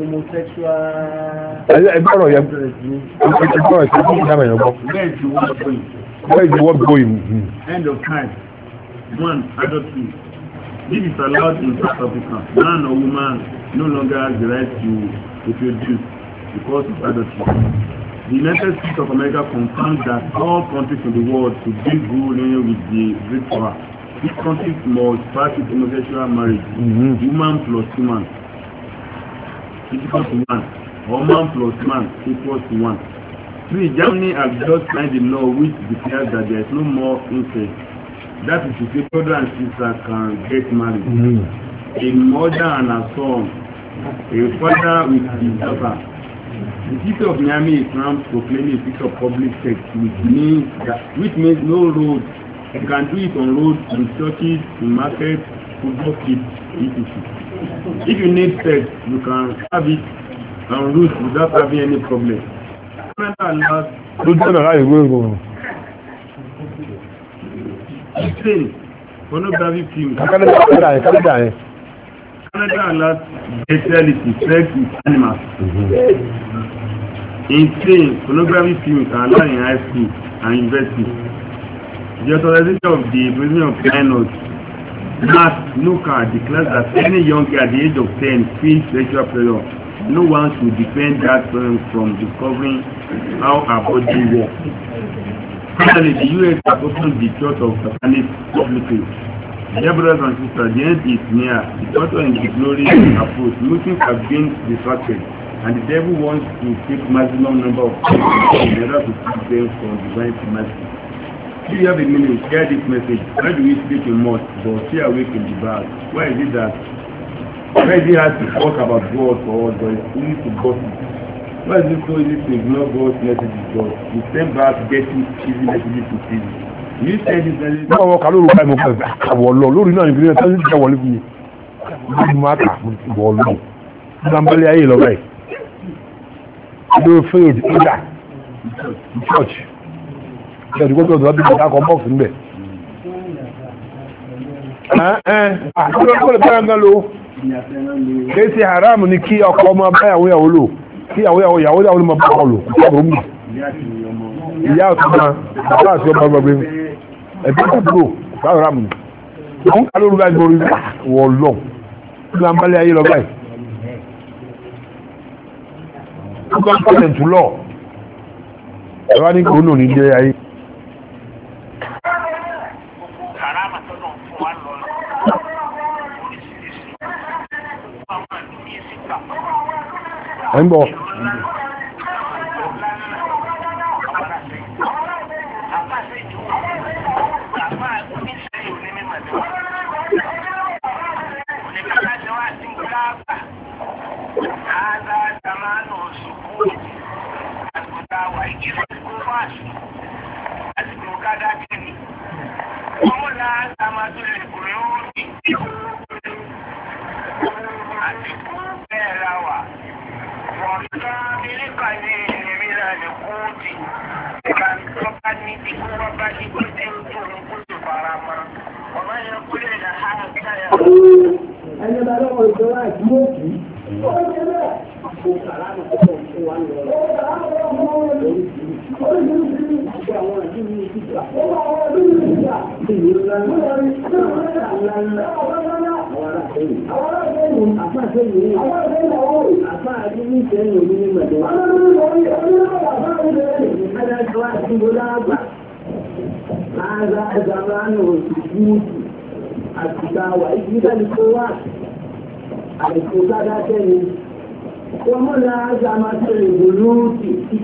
ẹgbẹ́ ọ̀rọ̀ yẹn ẹgbẹ́ ọ̀rọ̀ yẹn kí dáma yẹn gbọ́ where is the world going? End of time. One, adultery. This is allowed in South Africa. Man or woman no longer has the right to reproduce because of adultery. The United States of America confirms that all countries in the world should be ruling with the great power. These countries must practice homosexual marriage, woman plus woman equals to one, or man plus man equals to one. 3. Germany has just signed a law which declares that there is no more incest. That is to say, brother and sister can get married. A mother and a son, a father with his daughter. The city of Miami is now proclaiming a piece of public sex, which means no road. You can do it on roads, in churches, in markets, football fields, etc. If you need sex, you can have it on roads without having any problem. Pornography film. Canada allows bestiality, sex with animals. In Spain, pornography films are allowed in high school and university. The authorization of the provision of minors, Matt Nuka, declares that any young girl at the age of 10 feels sexual pleasure. No one should defend that person from discovering how her body works. Finally, the U.S. has opened the Church of Satanic publicly. Dear brothers and sisters, the end is near. The total and the glory approach. Muslims have been distracted, and the devil wants to take maximum number of people in order to keep them from divine mercy. If you have a minute, share this message. Why do we speak in mosque but stay awake in the bar? Why is it that? Why is it hard to talk about God for us, but it's easy to gossip? Why is it so easy to ignore God's messages, but you send back getting easy messages to see? You said this message. No, I can't look at my phone. Lórí náà ìgbìyànjú tó ń jẹ́ wọlé fún mi. Bí mo máa kà wọ̀ lórí. Nàmbẹ́lẹ̀ ayé lọ báyìí. Lórí fẹ́ẹ̀dì ìjà. Church. Ṣé ìdíkọ́ tó ọ̀dọ́ bí mo dákọ̀ bọ́ọ̀sì ń bẹ̀? Àkọ́lọ́ bẹ́ẹ̀ ń gan lo. Kì í ṣe haram ni kí ọkọ ọmọ báyàwó yàwó lò. Kí ìyàwó ló máa bá ọ lò. Kò sọ̀rọ̀ mú. Ìyá ọ̀tún máa bàbá àti ọmọ ọgbẹ́ ẹ̀bí kúrò báwo rámù wọ́n ká lórí báyìí lórí wọ́n lọ ní àmbálẹ̀ ayé lọ báyìí wọ́n bá ń pàdé tún lọ ẹ̀wá ní kò nù ní ilé ayé. ẹ̀ ń bọ̀. àgbà àgbà zamanu sùkúrù àgbà wà ìjìnlẹ̀ kó fáàsì àti bùkádà kìíní wọ́n lá zamanu lè kúrò ní àti bẹ́ẹ̀ ra wà wọ́n sá mílíkà ní ìrìnà ní kóòtì ìkàntọ́ka ní tí kó wá bá ní pé tí ó tó ń kó tó fara mọ́ ọmọ yẹn kúrò ní àhátáyà. ẹni bá lọ́wọ́ ìjọba ìdúrókì ó ṣe bẹ́ẹ̀ kò kàrà ní ọ̀pọ̀ fún wa lọ. ó kàrà ní ọ̀pọ̀ oríṣiríṣi ìgbà àwọn ìlú ní ìgbà. ó bá àwọn ìlú ní ìgbà. ìlú ńlá ńlá ńlá àwọn aláṣẹ́yìn. àwọn aláṣẹ́yìn àfáàṣẹ́yìn. àwọn aláṣẹ́yìn àwọn àfáàṣẹ́yìn ní ìṣẹ́yìn òní ní mẹ́jọ. adájọ́ àti ìgbòlágbà. هذا زمان السجود التلاوة إذا القوات القوات وملازمة البيوت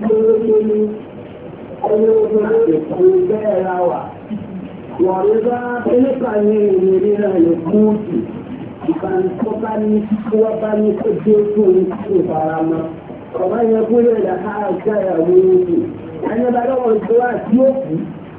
ورضا بالقليل من القوت كان فقني وقني كجيتون فرما ومن يقول لها سيموت أنا بلغ القوات يوفي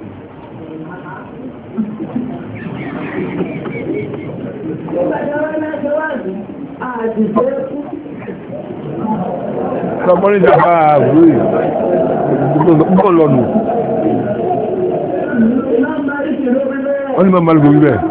Sọmọ́rí ìjọba àgbóyè gbogbo lọ́nù. Wọ́n ni máa máa lùgbò wíbẹ̀.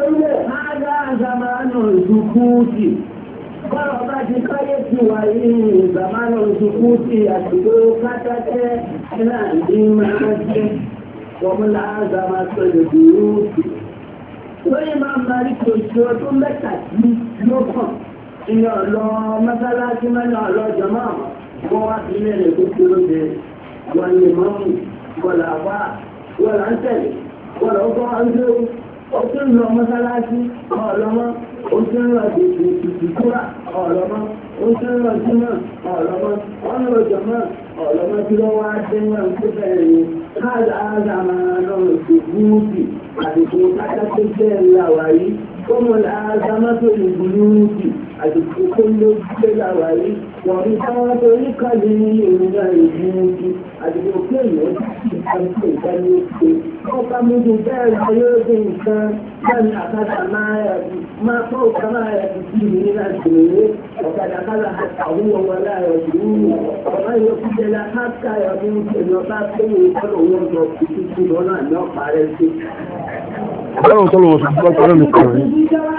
Bọ́rọ̀ bá ti káyé ti wà ní ìgbàmánà òṣùkútì àtìgbò kátàkẹ́ ẹ̀nà ìdí máa jẹ́ wọ́n láàzàmà sọ̀rọ̀ ìrúùtì. Lóyìn máa ń marí kò ṣe ọdún mẹ́ta sí lókàn. Ìyàn ọ̀lọ́ mọ́sálásí mẹ́lá ọlọ́jọ́ máa wọ́n wá sí ilé rẹ̀ tó kúrò jẹ. Wọ́n lè mọ́mù, wọ́n là wá, wọ́n là ń tẹ̀lé, wọ́n lọ gbọ́ ọdún. Ó ti ń lọ mọ́sálásí ọ̀lọ́mọ́, ó ti ń lọ ìtìkúrà ọ̀lọ́mọ́, ó ti ń lọ jímọ̀ ọ̀lọ́mọ́, wọ́n lọ jọmọ́ ọ̀lọ́mọ́ tí wọ́n wá dé wọn tó bẹ̀rẹ̀ ni. Káàdà ázámà náà ṣe gúúsì àdìkú kájáké bẹ́ẹ̀ láwàáyí. Kọ́mọ̀ ázámà tó lè gúúsì àdìkú tó ló gbé láwàáyí. Wọ́n rí táwọn tó ní kàlí ní ìrìnà ìgbúúsì àdìkú pé ìwọ́n ti ṣe ìdáni òkè. Wọ́n ká mú ju bẹ́ẹ̀ láyé òde nǹkan bẹ́ẹ̀ni àkàtà máa tó ọ̀ká máa yẹ ti sí ìrìn náà ṣòro. Ọ̀kadà kálá àwọn ọmọ láàrọ̀ ìlú. Ọ̀gá yóò fi jẹ́ lákàtà ọdún ìṣèlọ́ta tó ń kọ́ wọ́n lọ ìtútù lọ́nà ní ọ̀pá rẹ̀ sí. Ọlọ́run tó lọ́wọ́ tó tọ́lọ́ ní kọ̀rọ̀ yìí.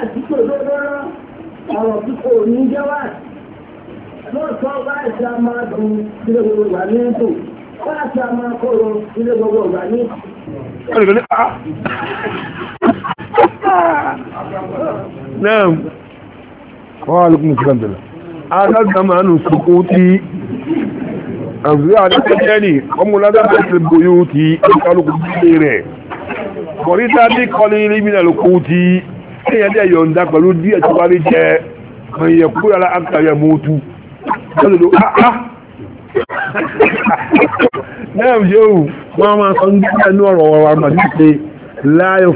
Ọ̀rọ̀ tí kò ní jẹ́wà. Lọ́ọ̀tọ́ bá ìṣẹ́ máa dùn sílé gbogbo ìgbà ní ètò. Bá ìṣẹ́ máa kọ́rọ̀ sílé gbogbo ìgbà ní ètò. Náà, wọ́n á lókùn ìṣẹ́lẹ̀ tẹ̀lẹ̀. Adájọ́ nù sókó tí àzúyà àdájẹ́ni ọmọládájẹ́ ti bòyó ti ìkálùkù sílé rẹ̀. Bọ̀ríta bí kọlí ilé ìbínà lókó tí ẹ̀yẹ́dẹ́ yọ̀ǹda pẹ̀lú díẹ̀ tó bá rí jẹ́ ẹ̀yẹ̀kú yàrá àkàyẹ̀ mọ́tú. Lọ́dọ̀dọ̀ àá náà yóò wọ́n máa sọ ní ẹnu ọ̀rọ̀ ọ̀rọ̀ àmàdí pé láyé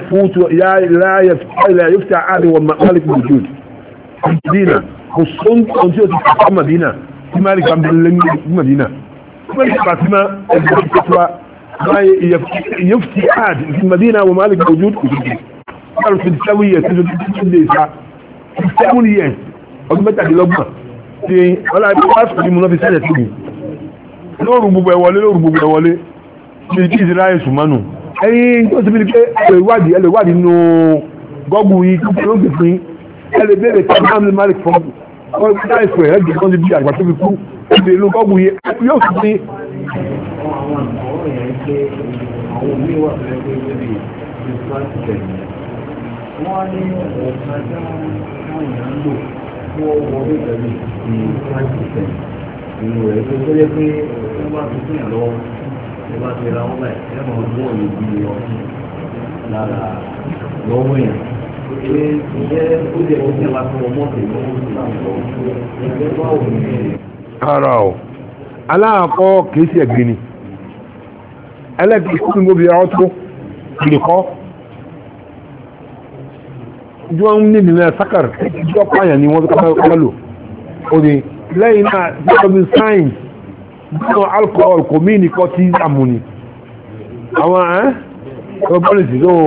yóò àríwọ̀ malik mujud Madina kò sọ́n tí ó ti kàkọ́ Madina tí malik amdílẹ̀ ní Madina kuma yi fatima ẹgbẹ̀ ìfẹ́tuwa láyé yóò àdì ní Madina wa malik mujud kò jùdí kàrù 27 years tí ó ti dé ìsá 7 years ọdún mẹ́tàdínlọ́gbọ̀n tí wọ́n láti wá sí ìmúná fi sẹ́lẹ̀ sí lóòrùn gbogbo ẹwọlé ní kí ìsìnláyé ṣùmánù ẹ̀yìn tó ti bí pé ẹlẹ́wàdí nínú gọ́gù yìí tó ló gbé fún ẹlẹ́ bẹ̀rẹ̀ tí wọ́n ní malik fún ọ̀pọ̀ ẹ̀rẹ́gbẹ̀ kan ti bí àgbà tó fi kú ẹgbẹ̀ ìlú gọ́gù yìí yóò fi sí wọ́n ní ọ̀kan tí wọ́n yàn ń lò fún ọwọ́ ìgbẹ̀lú ní 5% nínú rẹ̀ tó tó yẹ pé wọ́n bá fi fún yàn lọ́wọ́ ẹ bá ti ra wọ́n báyìí ẹ máa mú òye bí ọtún lára lọ́wọ́ yẹn ṣe ìjẹ́ ó jẹ́ kó tẹ́lá fún ọmọ tèmi ó ti bá lọ ẹgbẹ́ bá òun ní ẹ̀. ara ọ̀ aláàkọ́ kìí sí ẹ̀gbìn ni ẹlẹ́gbẹ̀ẹ́ ìkúrò gbogbo ọ̀rọ̀ tó kìlìkọ́ ìjọ ń ní ìlẹ̀ sákàr ìjọ pààyàn ni wọ́n kọ́ lò ó ní lẹ́yìn náà ìjọba sáyẹ̀nsì nínú alcohol kò mí ní kọ́ tí àmú ni àwọn ẹ́ pọ́lìsì tó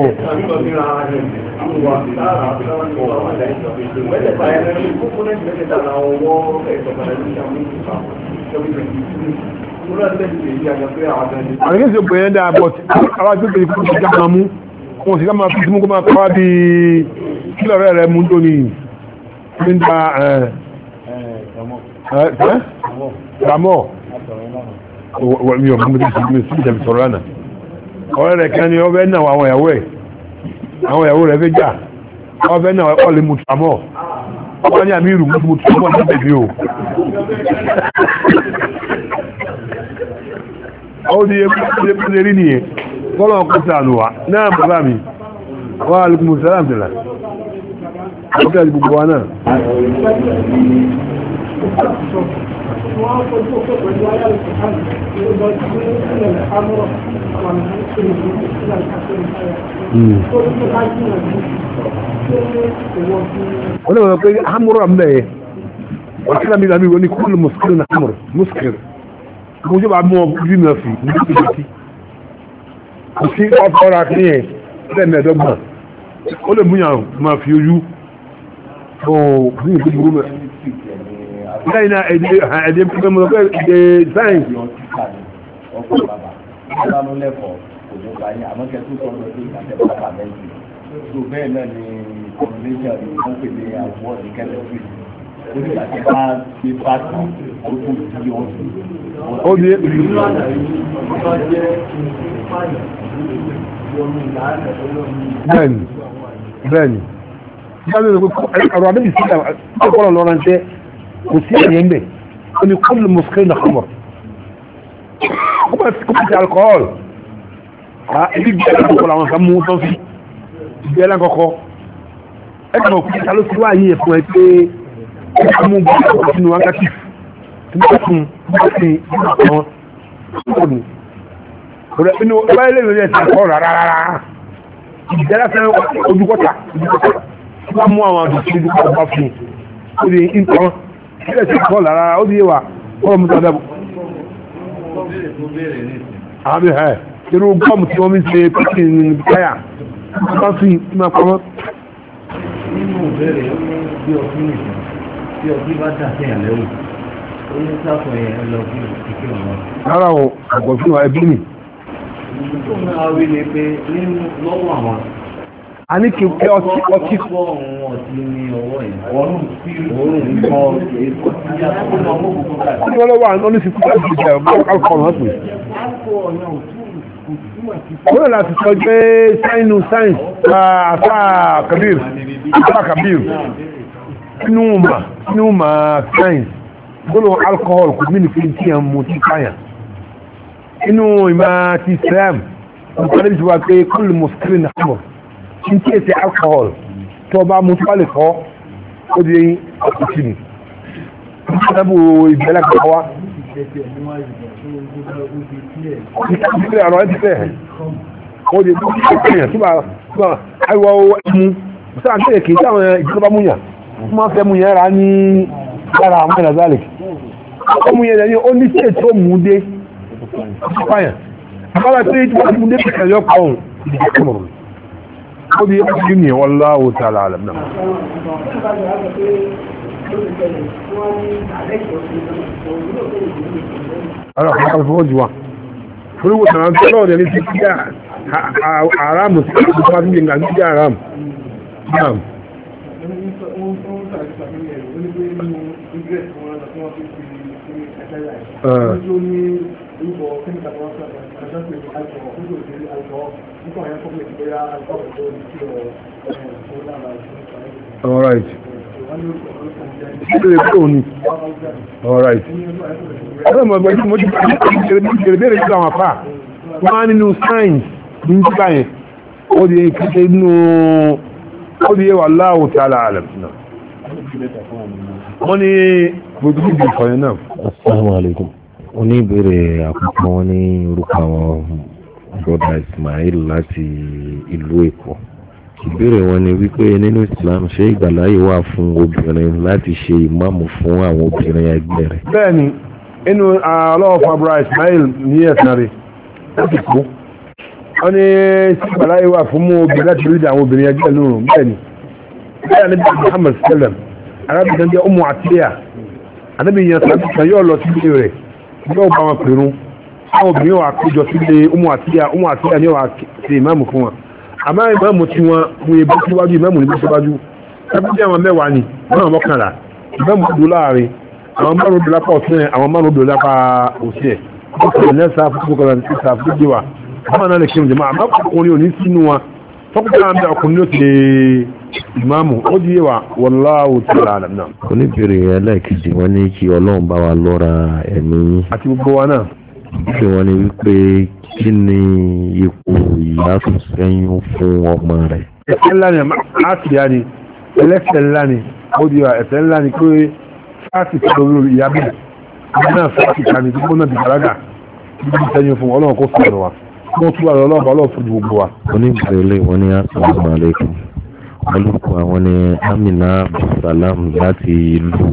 àwọn ìgbésẹ̀ òpin yẹn dáa bọ́t àwọn tó kèrè fún ìjọba máa mú wọn sì ká máa fi mú kó máa kọ́wá bí kílọ̀ rẹ̀ mú tó ní nígbà ramọ́ mi ò mú sí ìjẹ̀bì sọ̀rọ̀ lánàá ọ̀rẹ́ rẹ̀ kan ni ọ fẹ́ náà àwọn ìyàwó rẹ̀ fẹ́ jà ọ fẹ́ náà ọ lè mú tàmọ́ ọ ní àmì ìrù mú tàmọ́ ní bèbí o ó ní ẹgbẹ́ rí nìyẹn kọ́lọ̀ ọkọ̀ sàánù wa náà bàbá mi wà alùkùnmù sàlám tẹ̀lá ọkọ̀ àti gbogbo wa náà wọ́n lè wọ́n pé hamuru àmì wàkílá mi lábí wọ́n ní kúrò muskir na hamuru muskir mo jẹ́ bá mú ọgbí mi fi ní ìgbésí kò sí ọ̀fọ́ra kí ẹ̀ lẹ́mẹ̀ẹ́dọ́gbọ̀n ó lè múyàn máa fi ojú fún ìgbésí burú mẹ́ lẹ́yìn náà ẹ̀dẹ́ pípẹ́ mọ́ pé èdè sáyẹ̀nsì bẹ́ẹ̀ náà ni combination ni wọ́n pè ní àwọn ìkẹ́lẹ́sì onígbàtí bá gbé pàtó orúkú tí wọ́n sì ó di bẹ́ẹ̀ni ọ̀rọ̀ àbẹ́bì sí ọ̀pọ̀lọ̀ lọ́rọ̀ jẹ́ kò sí ẹ̀yẹ́ mẹ́ ó ní kọ́lù mọ̀síkẹ́ na kọmọ̀ kọ́mọ̀ sí alcohol ibi gbẹ̀rẹ̀ kọ́kọ́ àwọn kan mú tán sí gbẹ̀rẹ̀ kọ́kọ́ ẹgbẹ̀rẹ̀ òkú títà ló síwá yìí ẹ̀fún ẹ pé ẹgbẹ̀rẹ̀ mú gbẹ̀rẹ̀ sínú wákàtí tí wọ́n fún bọ́sí àwọn ọdún rẹ̀ inú ọba ilé ìrìn ẹ̀sìn ẹ̀kọ́ rárá ìgbẹ̀rẹ̀ fẹ́ ojúkọ́ta wọ́n mú àwọn àdùn sí ojúkọ́ta bá fún ó di nǹkan ilé ẹ̀sìn ẹ̀kọ́ rárá ó di yẹwà ọ̀rọ̀ mú tọ́jú àbí ẹ̀ irú gọ́ọ̀mù tí wọ́n mi ṣe pẹ́kì káyà bá fi máa pamọ́. nínú ìbéèrè bí ọdún nìkan tí ọdún bá dà sí àlẹ́wò ó ní sáfọ̀ yẹn lọ bí ìkíkẹ́ ọ̀nà. rárá o àgbọ̀ fún ẹbí mi. tó náà wí ni pé nínú lọ́wọ́ àwọn. a ní kí ọtí ọtí ní ọwọ́ yẹn ọrùn nǹkan èkó tí a tó máa mú kókó káàkiri. wọ́n lọ́wọ́ àwọn oníṣẹ́ kúkú láti jẹ́ alcohol náà pè. wọ́n láti sọ pé sáínù sáìn àfá kabir inú ma sáìn gbọ́nà alcohol kò mí ní fi tí a mú tí káyà inú ìmá ti islam nǹkan níbi tí wá pé kúlù muskiri na hamur tí tí èsì alcohol tó bá mú tí wá lè kọ́ ó di ọkùnrin ní ìgbàlábò ìgbàlá kọwa ìgbàlá ọ̀rọ̀ ti fẹ́ ó di ọkùnrin tí wá àìwọ̀ ẹmú sáà ń tẹ́lẹ̀ kìí táwọn ìjọba múyàn wọ́n máa fẹ́ múyàn rà ní lára àwọn ẹ̀rọ zálẹ̀ ó múyàn rẹ̀ ní ó ní sí ètò mú dé fáyàn àbára tí wọ́n mú dé pẹ̀lú ọkọ̀ ọ̀hún ìdíkọ̀mọ̀rún ó di ọkùnrin ní wallahu ta'ala alam náà ara kan kan fọwọ́ jù wá fúrúwò tàn tó lọ́wọ́ ní ti kí àrámù sí ọdún tó wá sí ìgbà ní àrámù náà all right all right ọ̀rọ̀ mọ̀ ẹgbẹ́ mo ti bẹ̀rẹ̀ sí àwọn afá wọ́n á nínú science ní ti báyẹn ó di kíkẹ́ nínú ó di wallahu ta'ala alam náà wọ́n ní gbogbo ìgbì ìfọ̀yẹ́ náà. Assalamu alaikum. Wọ́n ní ìbéèrè àkọ́kọ́ wọn ní orúkọ àwọn broda Ismail láti ìlú Èkó ìbéèrè wọn ni wípé nínú Islam ṣé ìgbàláyè wà fún obìnrin láti ṣe ìmáàmù fún àwọn obìnrin ẹgbẹ́ rẹ̀. bẹ́ẹ̀ni inú ọlọ́wọ́ fabra Ismail ní ẹ̀sán rẹ̀ láti kú wọ́n ní sí ìgbàláyè wà fún mú obìnrin láti rí àwọn obìnrin ẹgbẹ́ lóòrùn bẹ́ẹ̀ni bẹ́ẹ̀ ni Muhammad sallam arábìnrin jẹ́ Ummu Atiya anábì yẹn sàbí kan yóò lọ sílé rẹ̀ yóò bá wọn pèrún àwọn obìnrin wà péjọ sílé Ummu Atiya ni wà ṣe ìmáàmù fún wọn àmá ìmáàmù tí wọ́n mú ebú síwájú ìmáàmù ní síwájú ẹgbẹ́ àwọn mẹ́wàá ni wọ́n mọ́kànlá ìmáàmù dúró láàrin àwọn márùn-ún dúró lápá ọ̀tún ẹ̀ àwọn márùn-ún dúró lápá òsì ẹ̀ ọkùnrin lẹ́sà fúnkọ̀lá ní sísà fún gbé wa àwọn náà lè kí ọjọ́ àmá ọkùnrin ò ní sínú wọn tọ́kùnrin àwọn ọkùnrin ló ti ìmáàmù ó di yé wa wallahu ta'ala a'lam náà. oníbèrè ẹlẹ́ẹ̀kejì wọn ní kí Ọlọ́run bá wa lọ́ra ẹ̀mí àti gbogbo wa náà. ìbéèrè wọn ni wípé kí ni ipò ìyá tó sẹ́yìn fún ọmọ rẹ̀. ẹ̀ṣẹ̀ ńlá ni àtìyá ni ẹlẹ́ṣẹ̀ ńlá ni ó di wa ẹ̀ṣẹ̀ ńlá ni pé fáàtì tó lórí ìyá bẹ́ẹ̀ ọmọ náà fáàtì kan ní gbogbo náà di gàlágà níbi sẹ́yìn fún Ọlọ́run kó fún wa wọ́n tún wà lọ́wọ́ Ọlọ́run fún gbogbo wa. oníbèrè wọn ní assalamu alaikum olùkọ́ àwọn ní Amina Abdulsalam láti ìlú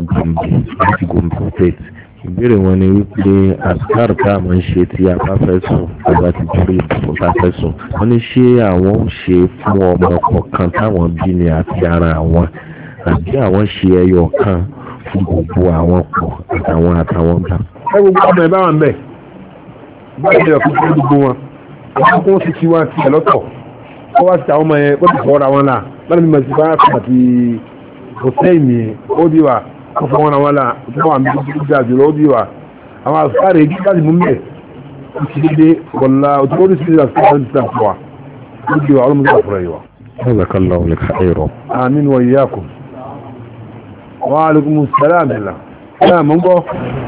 Gombe State. ìbéèrè wọn ni wípé askar tá a máa ń ṣe tí a bá fẹ́ sùn àgbà ti dúró ìbùkún tá a fẹ́ sùn wọ́n ní ṣé àwọn ń ṣe fún ọmọ kọ̀ọ̀kan táwọn bí ni àti ara àwọn àbí àwọn ṣe ẹyọ kan fún gbogbo àwọn pọ̀ àtàwọn gbà. ẹ gbogbo ọmọ ẹ bá wà ń bẹ bá ṣe ẹyọ fún gbogbo wọn àwọn kó ti wá sí ẹ lọ́tọ̀ kó wá sí àwọn ọmọ yẹn wọ́n ti fọwọ́ra wọn là lọ́nà mímọ̀ sí fáwọn àti hòtẹ́ẹ̀mì ó di wa fún wọn àwọn là tó wà ní ìjà jùlọ ó di wa àwọn àfáàrẹ̀ èyí láti mú mẹ́ ti dédé wọ̀lá òtún orí sí ìjà sí wa ó di wa ọlọ́mọdé àfúrẹ́ yìí wa. jazakallahu khairan. àmín wa iyyakum. wa alaikumus salam àmìlà náà mọ́ gbọ́.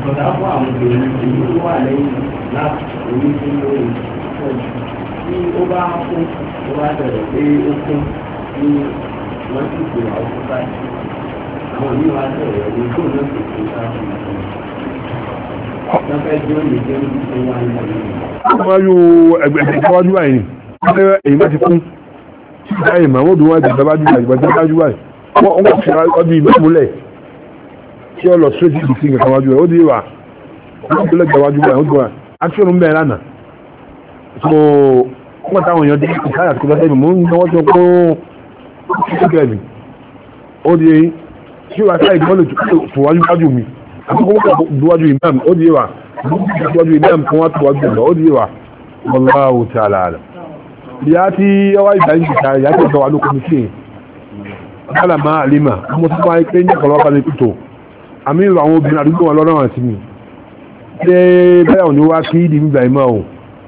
tí ó bá kún ó bá bẹ̀rẹ̀ pé ó kún ní wọ́n sì pè wá ó báyìí àwọn yìí wá bẹ̀rẹ̀ ní kó náà sì pè wá fún un wọ́n fẹ́ jẹ́ òní jẹ́ òní tó wá ní ọ̀rẹ́. wọ́n yóò ẹgbẹ́ ìtọ́wájú báyìí ni èyí bá ti kún tí ìdá ìmọ̀ àwọn òdùn wọn ẹgbẹ́ ìtọ́wájú báyìí wọ́n fi ọdún ìgbà múlẹ̀ tí ó lọ straight to the nǹkan wájú ẹ̀ ó di wà wọ́n fi lẹ́gbẹ̀ẹ́ wájú báyìí ó di wà action bẹ́ẹ̀ lánàá so wọ́n táwọn èèyàn dé ìsáyà tó lọ́sẹ̀ mọ́ ní wọ́n tó kó ṣíkẹ́ẹ̀mì ó di èyí tí wà sáà ìgbọ́n lè tó wájú mi àkókò wọ́n tó wájú imam ó di wà wájú imam fún wọ́n tó wájú lọ ó di wà wallahu ta'ala alam ìyá tí ọwá ìdáyìí ìta ìyá tó gbọ́ wà lókun sí ọ̀kálà máa àlímà mo tún wáyé pé ní ọ̀kọ̀lọ́ bá ní kútó àmì ìlú àwọn obìnrin àdúgbò wọn lọ́rọ̀ àti mi ṣé bẹ́ẹ̀ ò ní wá kí ìdí gbígbà ìmọ̀ ò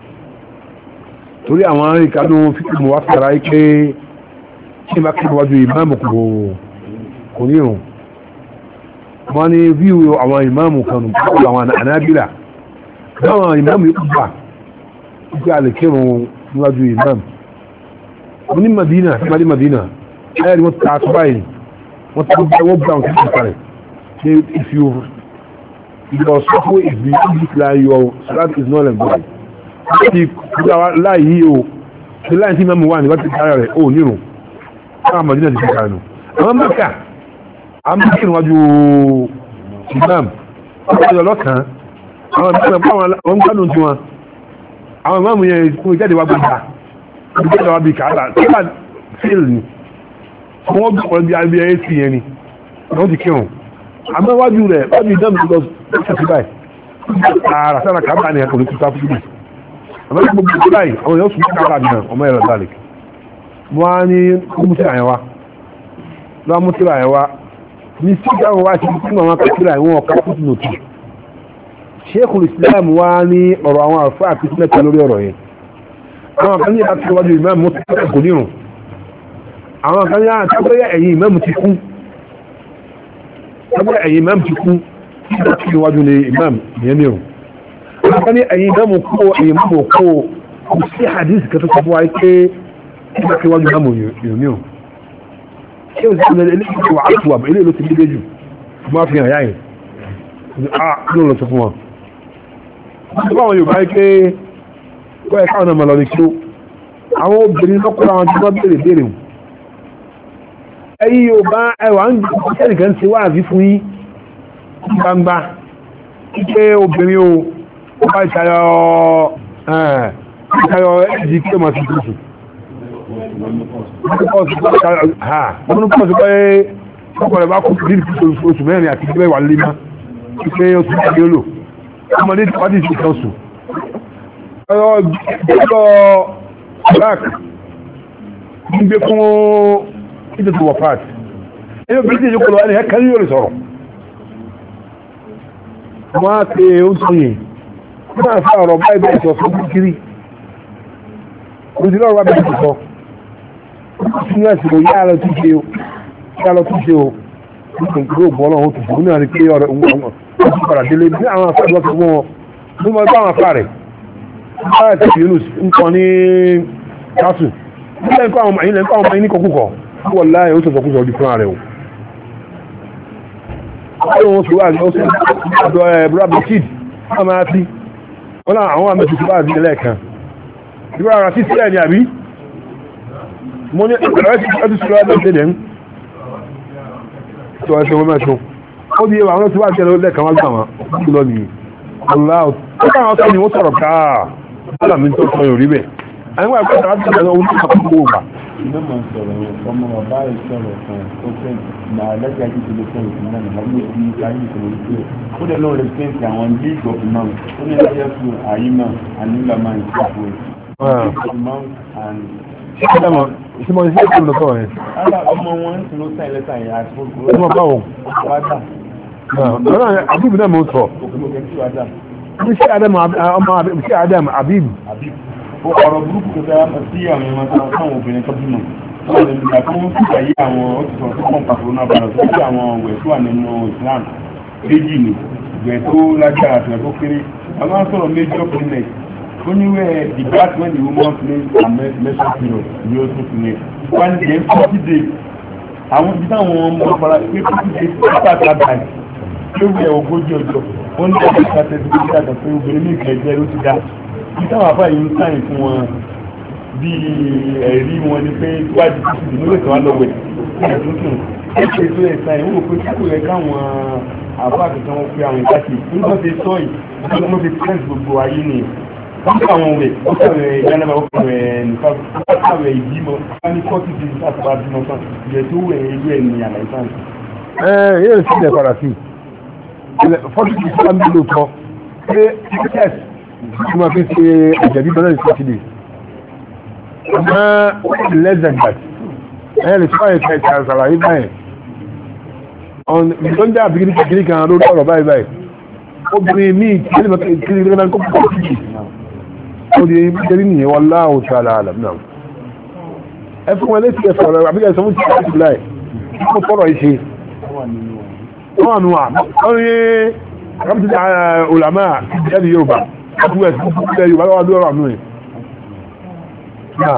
torí àwọn ìkádó fíìmù wá fẹ́ra pé kí n bá kí wájú ìmáàmù kò ní ìrùn wọ́n ní víwò àwọn ìmáàmù kan pẹ̀lú àwọn ànábìlà láwọn ìmáàmù yóò gbà wípé a lè kírun níwájú ìmáàmù wọ́n ní Madina sí Madina ayẹ́rì wọ́n ta aṣọ báyìí wọ́n ta wọ́n gbà wọn kí kàrẹ̀ ṣe if your software is being English like your salat is not like that ti láyé o ṣe láyé tí mẹ́mù wà ní wáti kára rẹ̀ ó nírùn káà Madina ti kíkà nù àwọn mẹ́kà a mú kí níwájú imam ọjọ́ lọ́kàn àwọn ìgbàmù àwọn gbádùn tí wọn àwọn ìmáàmù yẹn kún ìjáde wá gbogbo ìjáde wá bí kààlà tí wà fíìl ni wọ́n bí ọ̀rọ̀ bí i ac yẹn ni wọ́n ti kírun àmọ́ wájú rẹ̀ wájú ìdáàmù tó lọ sí báyìí ààrà sára kààbà ni ẹkùn ní kúta fún àmọ́ gbogbo báyìí àwọn èèyàn sùn kààbà ni ọmọ ẹ̀rọ dalek wọ́n á ní mútí àyẹ̀wá lọ́wọ́ mútí àyẹ̀wá ní sí àwọn wá sí fún àwọn akẹ́kọ̀ọ́ àwọn ọ̀ká fún nòtù Sheikhul Islam wá ní ọ̀rọ̀ àwọn àfáà àti sílẹ̀ lórí ọ̀rọ̀ yẹn àwọn kan ní àtúwájú ìmáàmù ti kò nírun àwọn kan ní àtàgbẹ́yẹ ẹ̀yìn ìmáàmù ti kú àtàgbẹ́yẹ ẹ̀yìn ìmáàmù ti kú tí ó ti wájú ní ìmáàmù ìyẹn nírun àwọn kan ní ẹ̀yìn ìmáàmù kó kò sí hadith kẹtọ́ sọ fún wa pé kí bá kí wájú ìmáàmù nírun ṣé o sì ń lè eléyìí wà á tù àbọ̀ eléyìí ló ti gbé jù máa fi hàn yá yẹn ló lọ sọ fún wọn wọ́n bá wọn Yorùbá yìí pé kọ́ ẹ̀ká ọ̀nà mọ̀lọ́ ní kí ó àwọn obìnrin lọ́kọ́ àwọn tí wọ́n béèrè ẹ̀yí yóò bá ẹwà ń jẹ́ nìkan ti wá àbí fún yí gbangba pé obìnrin o bá ìtayọ ẹ̀jì kí o máa fi kúrùsù wọ́n kọ́ sí pé ọkọ̀rẹ̀ bá kú bí oṣù mẹ́rin àti ìgbẹ́ wà lè má pé oṣù mẹ́rin olò ọmọdé tí wádìí sí kan sùn ọjọ́ black gbígbé fún ìdẹ̀tù wọ̀fàt ẹni obìnrin tí ìjókòó lọ ẹni ẹ̀kẹ́ ní yóò lè sọ̀rọ̀ wọ́n á pé ó tún yìí wọ́n á fẹ́ ọ̀rọ̀ báyìí bẹ́ẹ̀ sọ fún kiri òṣìlọ́rọ̀ wá bẹ́ẹ̀ sọ sínú ẹ̀sìn òyà lọ tún ṣe o nítorí kúrò bọ́ náà ó tún ṣe náà ní pé ọ̀rọ̀ òun padà délé bí àwọn afẹ́ lọ́sọ̀ fún wọn bí wọ́n bá àwọn afá rẹ̀ báyìí tẹ̀sí Yunus ń kọ́ ní kásù nílẹ̀ nǹkan àwọn ọmọ yìí ní kọkúkọ wọ́n láyé ó sọ̀tọ̀ kúsọ̀ di fúnra rẹ̀ o wọ́n sọ wá ní ọ̀sẹ̀ ọ̀dọ̀ brother kid wọ́n máa ti wọ́n náà àwọn àmì tuntun bá di ẹlẹ́ẹ̀kan ìgbà ara sí sílẹ̀ ní àbí mo ní ẹ̀rọ ti sọ̀rọ̀ ẹ̀dọ̀ tẹ́lẹ̀ ń sọ ẹsẹ̀ wọn mẹ́sùn ó di àwọn tí wọ́n ti ẹ̀rọ lẹ́ẹ̀kan wá gbà wọn lọ nìyí aláwọ̀ ó káwọn sọ ni wọ́n sọ̀rọ̀ káà ọ̀là mi tó sọ yóò rí bẹ́ẹ̀ àwọn ẹ̀kọ́ ìtàkà ti ẹ̀rọ ohun tó kà fún gbogbo iná máa ń sọ̀rọ̀ ọmọ bàbá ìṣọ̀rọ̀ kan ó fẹ́ na lẹ́gbẹ̀ẹ́ àti ìṣẹ̀lẹ̀ fún ìṣẹ̀lẹ̀ náà nígbà tí ó ayé ìṣẹ̀lẹ̀ ìṣẹ̀lẹ̀ ó dẹ̀ lọ́ọ́ rẹ̀sìpẹ́ǹtì àwọn league of imam ó ní ẹgbẹ́ fún àyímà ànílà máa ń ṣàpò ìṣẹ́mọ̀ ìṣẹ́ ìṣẹ́ ìlọ́tọ̀ rẹ̀ ọmọ wọn ń lọ sáì lẹ́sà yẹn àti fún ọmọ báwọn àbíbù náà mọ́ sọ ṣe Adam àbíbù ọ̀rọ̀ burúkú tó dára sí àwọn ọmọ táwọn obìnrin tó bímọ wọ́n lè nígbà tó ń fìgbà yí àwọn òṣìṣẹ́ tó kàn pàtó náà bàrọ̀ tó sí àwọn ọ̀wẹ̀ tó wà nínú Islam méjì ni ìgbẹ̀ tó lágbára àti tó kéré àwọn sọ̀rọ̀ major clinic ó níwẹ̀ the birth when the woman plays a menstrual period ni ó tún clinic one day 40 days àwọn ibi táwọn ọmọ ọ̀pọ̀lá pé 40 days after that time tó wẹ̀ ogójì ọjọ́ ó ní ọjọ́ ìgbà pé obìnrin ní ìkẹ́jẹ́ ló ti dá ìtàwọn àfáà yìí ń sáyìn fún wọn bí ẹ̀rí wọn ni pé wájú títí ìdí lórí ìtàn lọ́wẹ̀ ẹ̀dùnkùn ẹ̀ṣẹ̀ tó ẹ̀ sáyìn wọ́n pé kíkò rẹ̀ káwọn àfáà kankan wọn pé àwọn ìdáṣe nígbà tí sọ yìí wọ́n fi fẹ́ǹsì gbogbo ayé ni wọ́n kọ́ àwọn rẹ̀ ó kàwé ìyánábà ó kàwé nípa ó kàwé ìbímọ wọ́n ní 40 days láti bá bímọ tán ìyẹ̀ tó wẹ̀ ìlú ẹ̀ ní àlàyé sáyìn. yóò sì lè padà sí 40 days láti lóòótọ́ pé tí ma fi ṣe àjẹ̀bí bẹ́rẹ̀ ìsọ́sílẹ̀ ọmọ less than that ẹ̀yẹ́ lè tíwáyé kẹta àṣàlàyé báyìí tó ń jẹ́ àbíkiri kékeré kan lórí ọ̀rọ̀ báyìí báyìí obìnrin míì kiri náà kó púpọ̀ sí ó di kékeré nìyẹn wọ́n láàrùn tí a láàrùn náà ẹ fún wọn létí ẹ̀fọ́ rẹ̀ àbíkẹ́ ìsọ́mú tí a ti láì kó tọ́rọ̀ ìṣe wọ́n nù à wọ́n rí rábìtì ulama ìjẹ́bi Yorùbá ọdún ẹ̀sùn fún ilẹ̀ Yorùbá lọ́wọ́ lọ́rọ̀ àmú ẹ̀ náà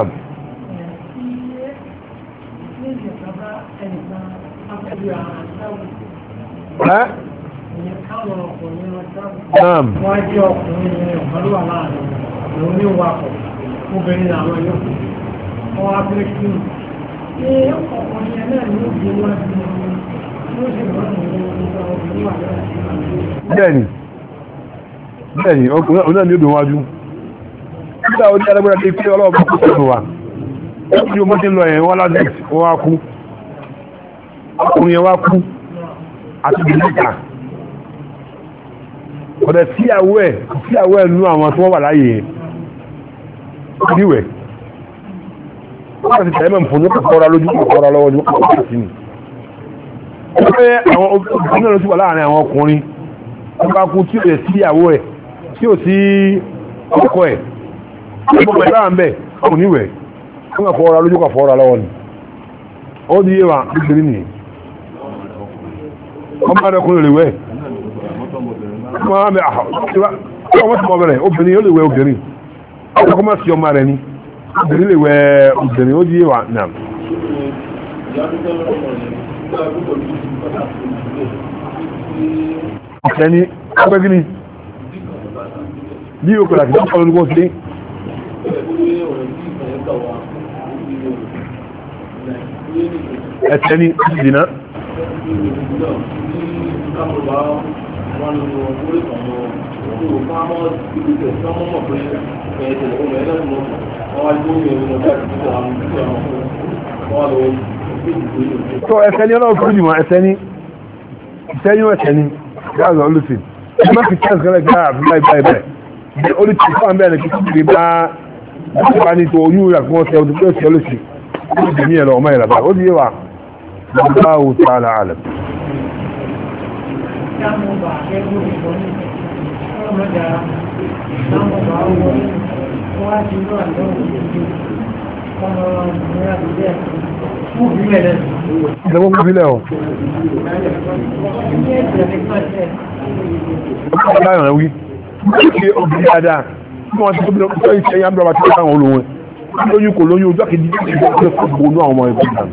wọ́n jẹ́ ọkùnrin ní ọ̀pọ̀lúwà láàrin ìrún ní wakọ̀ obìnrin àwọn yóò wọ́n wá pé kí ní ọkùnrin náà ní òbí wọ́n ti ló sì wọ́n ní obìnrin wà lọ́wọ́ bẹ́ẹ̀ni ọkùnrin náà ni ó dùn wájú nígbà ó ní alágbára tí pé ọlọ́ọ̀bá kú sọ́nù wa tí ó mọ́tí lọ ẹ̀ wọ́n lásìk wọ́n wá kú ọkùnrin yẹn wá kú àti bìlíkà ọ̀dẹ̀ síyàwó ẹ̀ nú àwọn tí wọ́n wà láyé níwẹ̀ wọ́n ti tẹ̀lé mọ̀ fún ní kọ̀kọ́ra lójú kọ̀kọ́ra lọ́wọ́ ní kọ̀kọ́ra sí ni ó pé àwọn obìnrin náà ló ti wà láàrin àwọn ọkùnrin wọ́n bá kú tí ó yẹ síyàwó ẹ̀ tí ó sí ọkọ ẹ̀ ọmọ ẹ̀dá ń bẹ̀ ọmọ níwẹ̀ fún ẹ̀fọ́ra lójú kọ̀ fọ́ra lọ́wọ́ ni ó di yíwa nítorí nìyí ọmọ adẹ́kùnrin lè wẹ̀ ọmọ tí mo bẹ̀rẹ̀ obìnrin yóò lè wẹ̀ obìnrin ọkọ̀ má sí ọmọ rẹ̀ ni obìnrin lè wẹ̀ obìnrin ó di yíwa náà ọ̀sẹ̀ni ọgbẹ́gini bí o kọ̀lá kìí ọ̀pọ̀lọ́ olùgbọ́ sí ẹ̀tẹ́ni ìdìnà tó ẹ̀tẹ́ni ọlọ́run fún ìmọ̀ ẹ̀tẹ́ni gáàzọ̀ olùsìn ẹ má fi chance gẹ́lẹ́ gáà báyìí olùsìn fún àmì ẹ̀rẹ̀ kìí bá bá ní tó oyún ìrà fún ọ̀sẹ̀ ọdún pé olùsìn ó di ní ẹ̀rọ ọmọ ìràbà ó di yé wa Allahu ta'ala alam ìdánwò kú bílẹ̀ ọ̀ ọ̀pọ̀lọpọ̀ wí ṣe obìnrin dáadáa tí wọ́n ti tó bílẹ̀ ọ̀pọ̀ ìṣẹ́ yá bílẹ̀ tí wọ́n olóhun lóyún kò lóyún ojú àkejì ìjọ pé gbogbo àwọn ọmọ ẹgbẹ́ ìgbà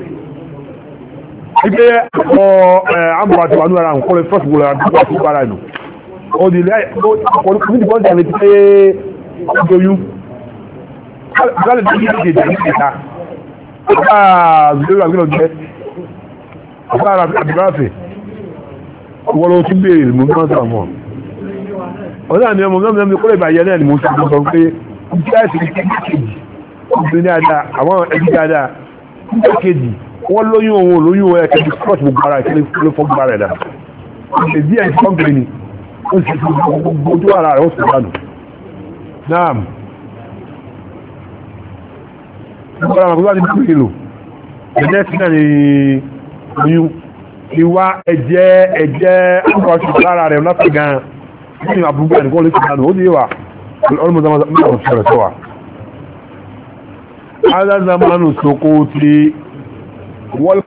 ẹgbẹ́ àmọ́ àti wà ní ara nǹkan lè fọ́sì wọlé àdúgbò àti ìbára ìlú ọdún ilé ọkùnrin ní ìbọn jẹ́ pé ọdún kálẹ̀ tó yí ìdíje ní ìta ọba zùlẹ́rù àgbẹ̀lọ̀ jẹ́ ọba àbúráfẹ́ wọ́n lọ tún béèrè mú mọ́ sàmọ́ ọ̀dá ni ọmọ mẹ́rin kó lè bàjẹ́ náà ni mo ti sọ pé kíláàsì kejì obìnrin dáadáa àwọn ẹbí dáadáa kejì wọ́n lóyún ohun olóyún ẹ̀kẹ́jì scott gbogbo ara ìkẹ́lẹ̀ ló fọ́ gbogbo ara ẹ̀dá ṣe díẹ̀ ìfọ́nkiri ni ó sì fi gbogbo ojú ara rẹ̀ ó sì dánù náà gbogbo ara gbogbo àti bí ìlò ẹ̀jẹ̀ sí náà ni oyún ìwà ẹ̀jẹ̀ àkọ́ṣù lára rẹ̀ láti gan ní àbúgbò ẹ̀nìkan lè sì dánù ó di wà ọlọ́mọdé هذا زمان سقوط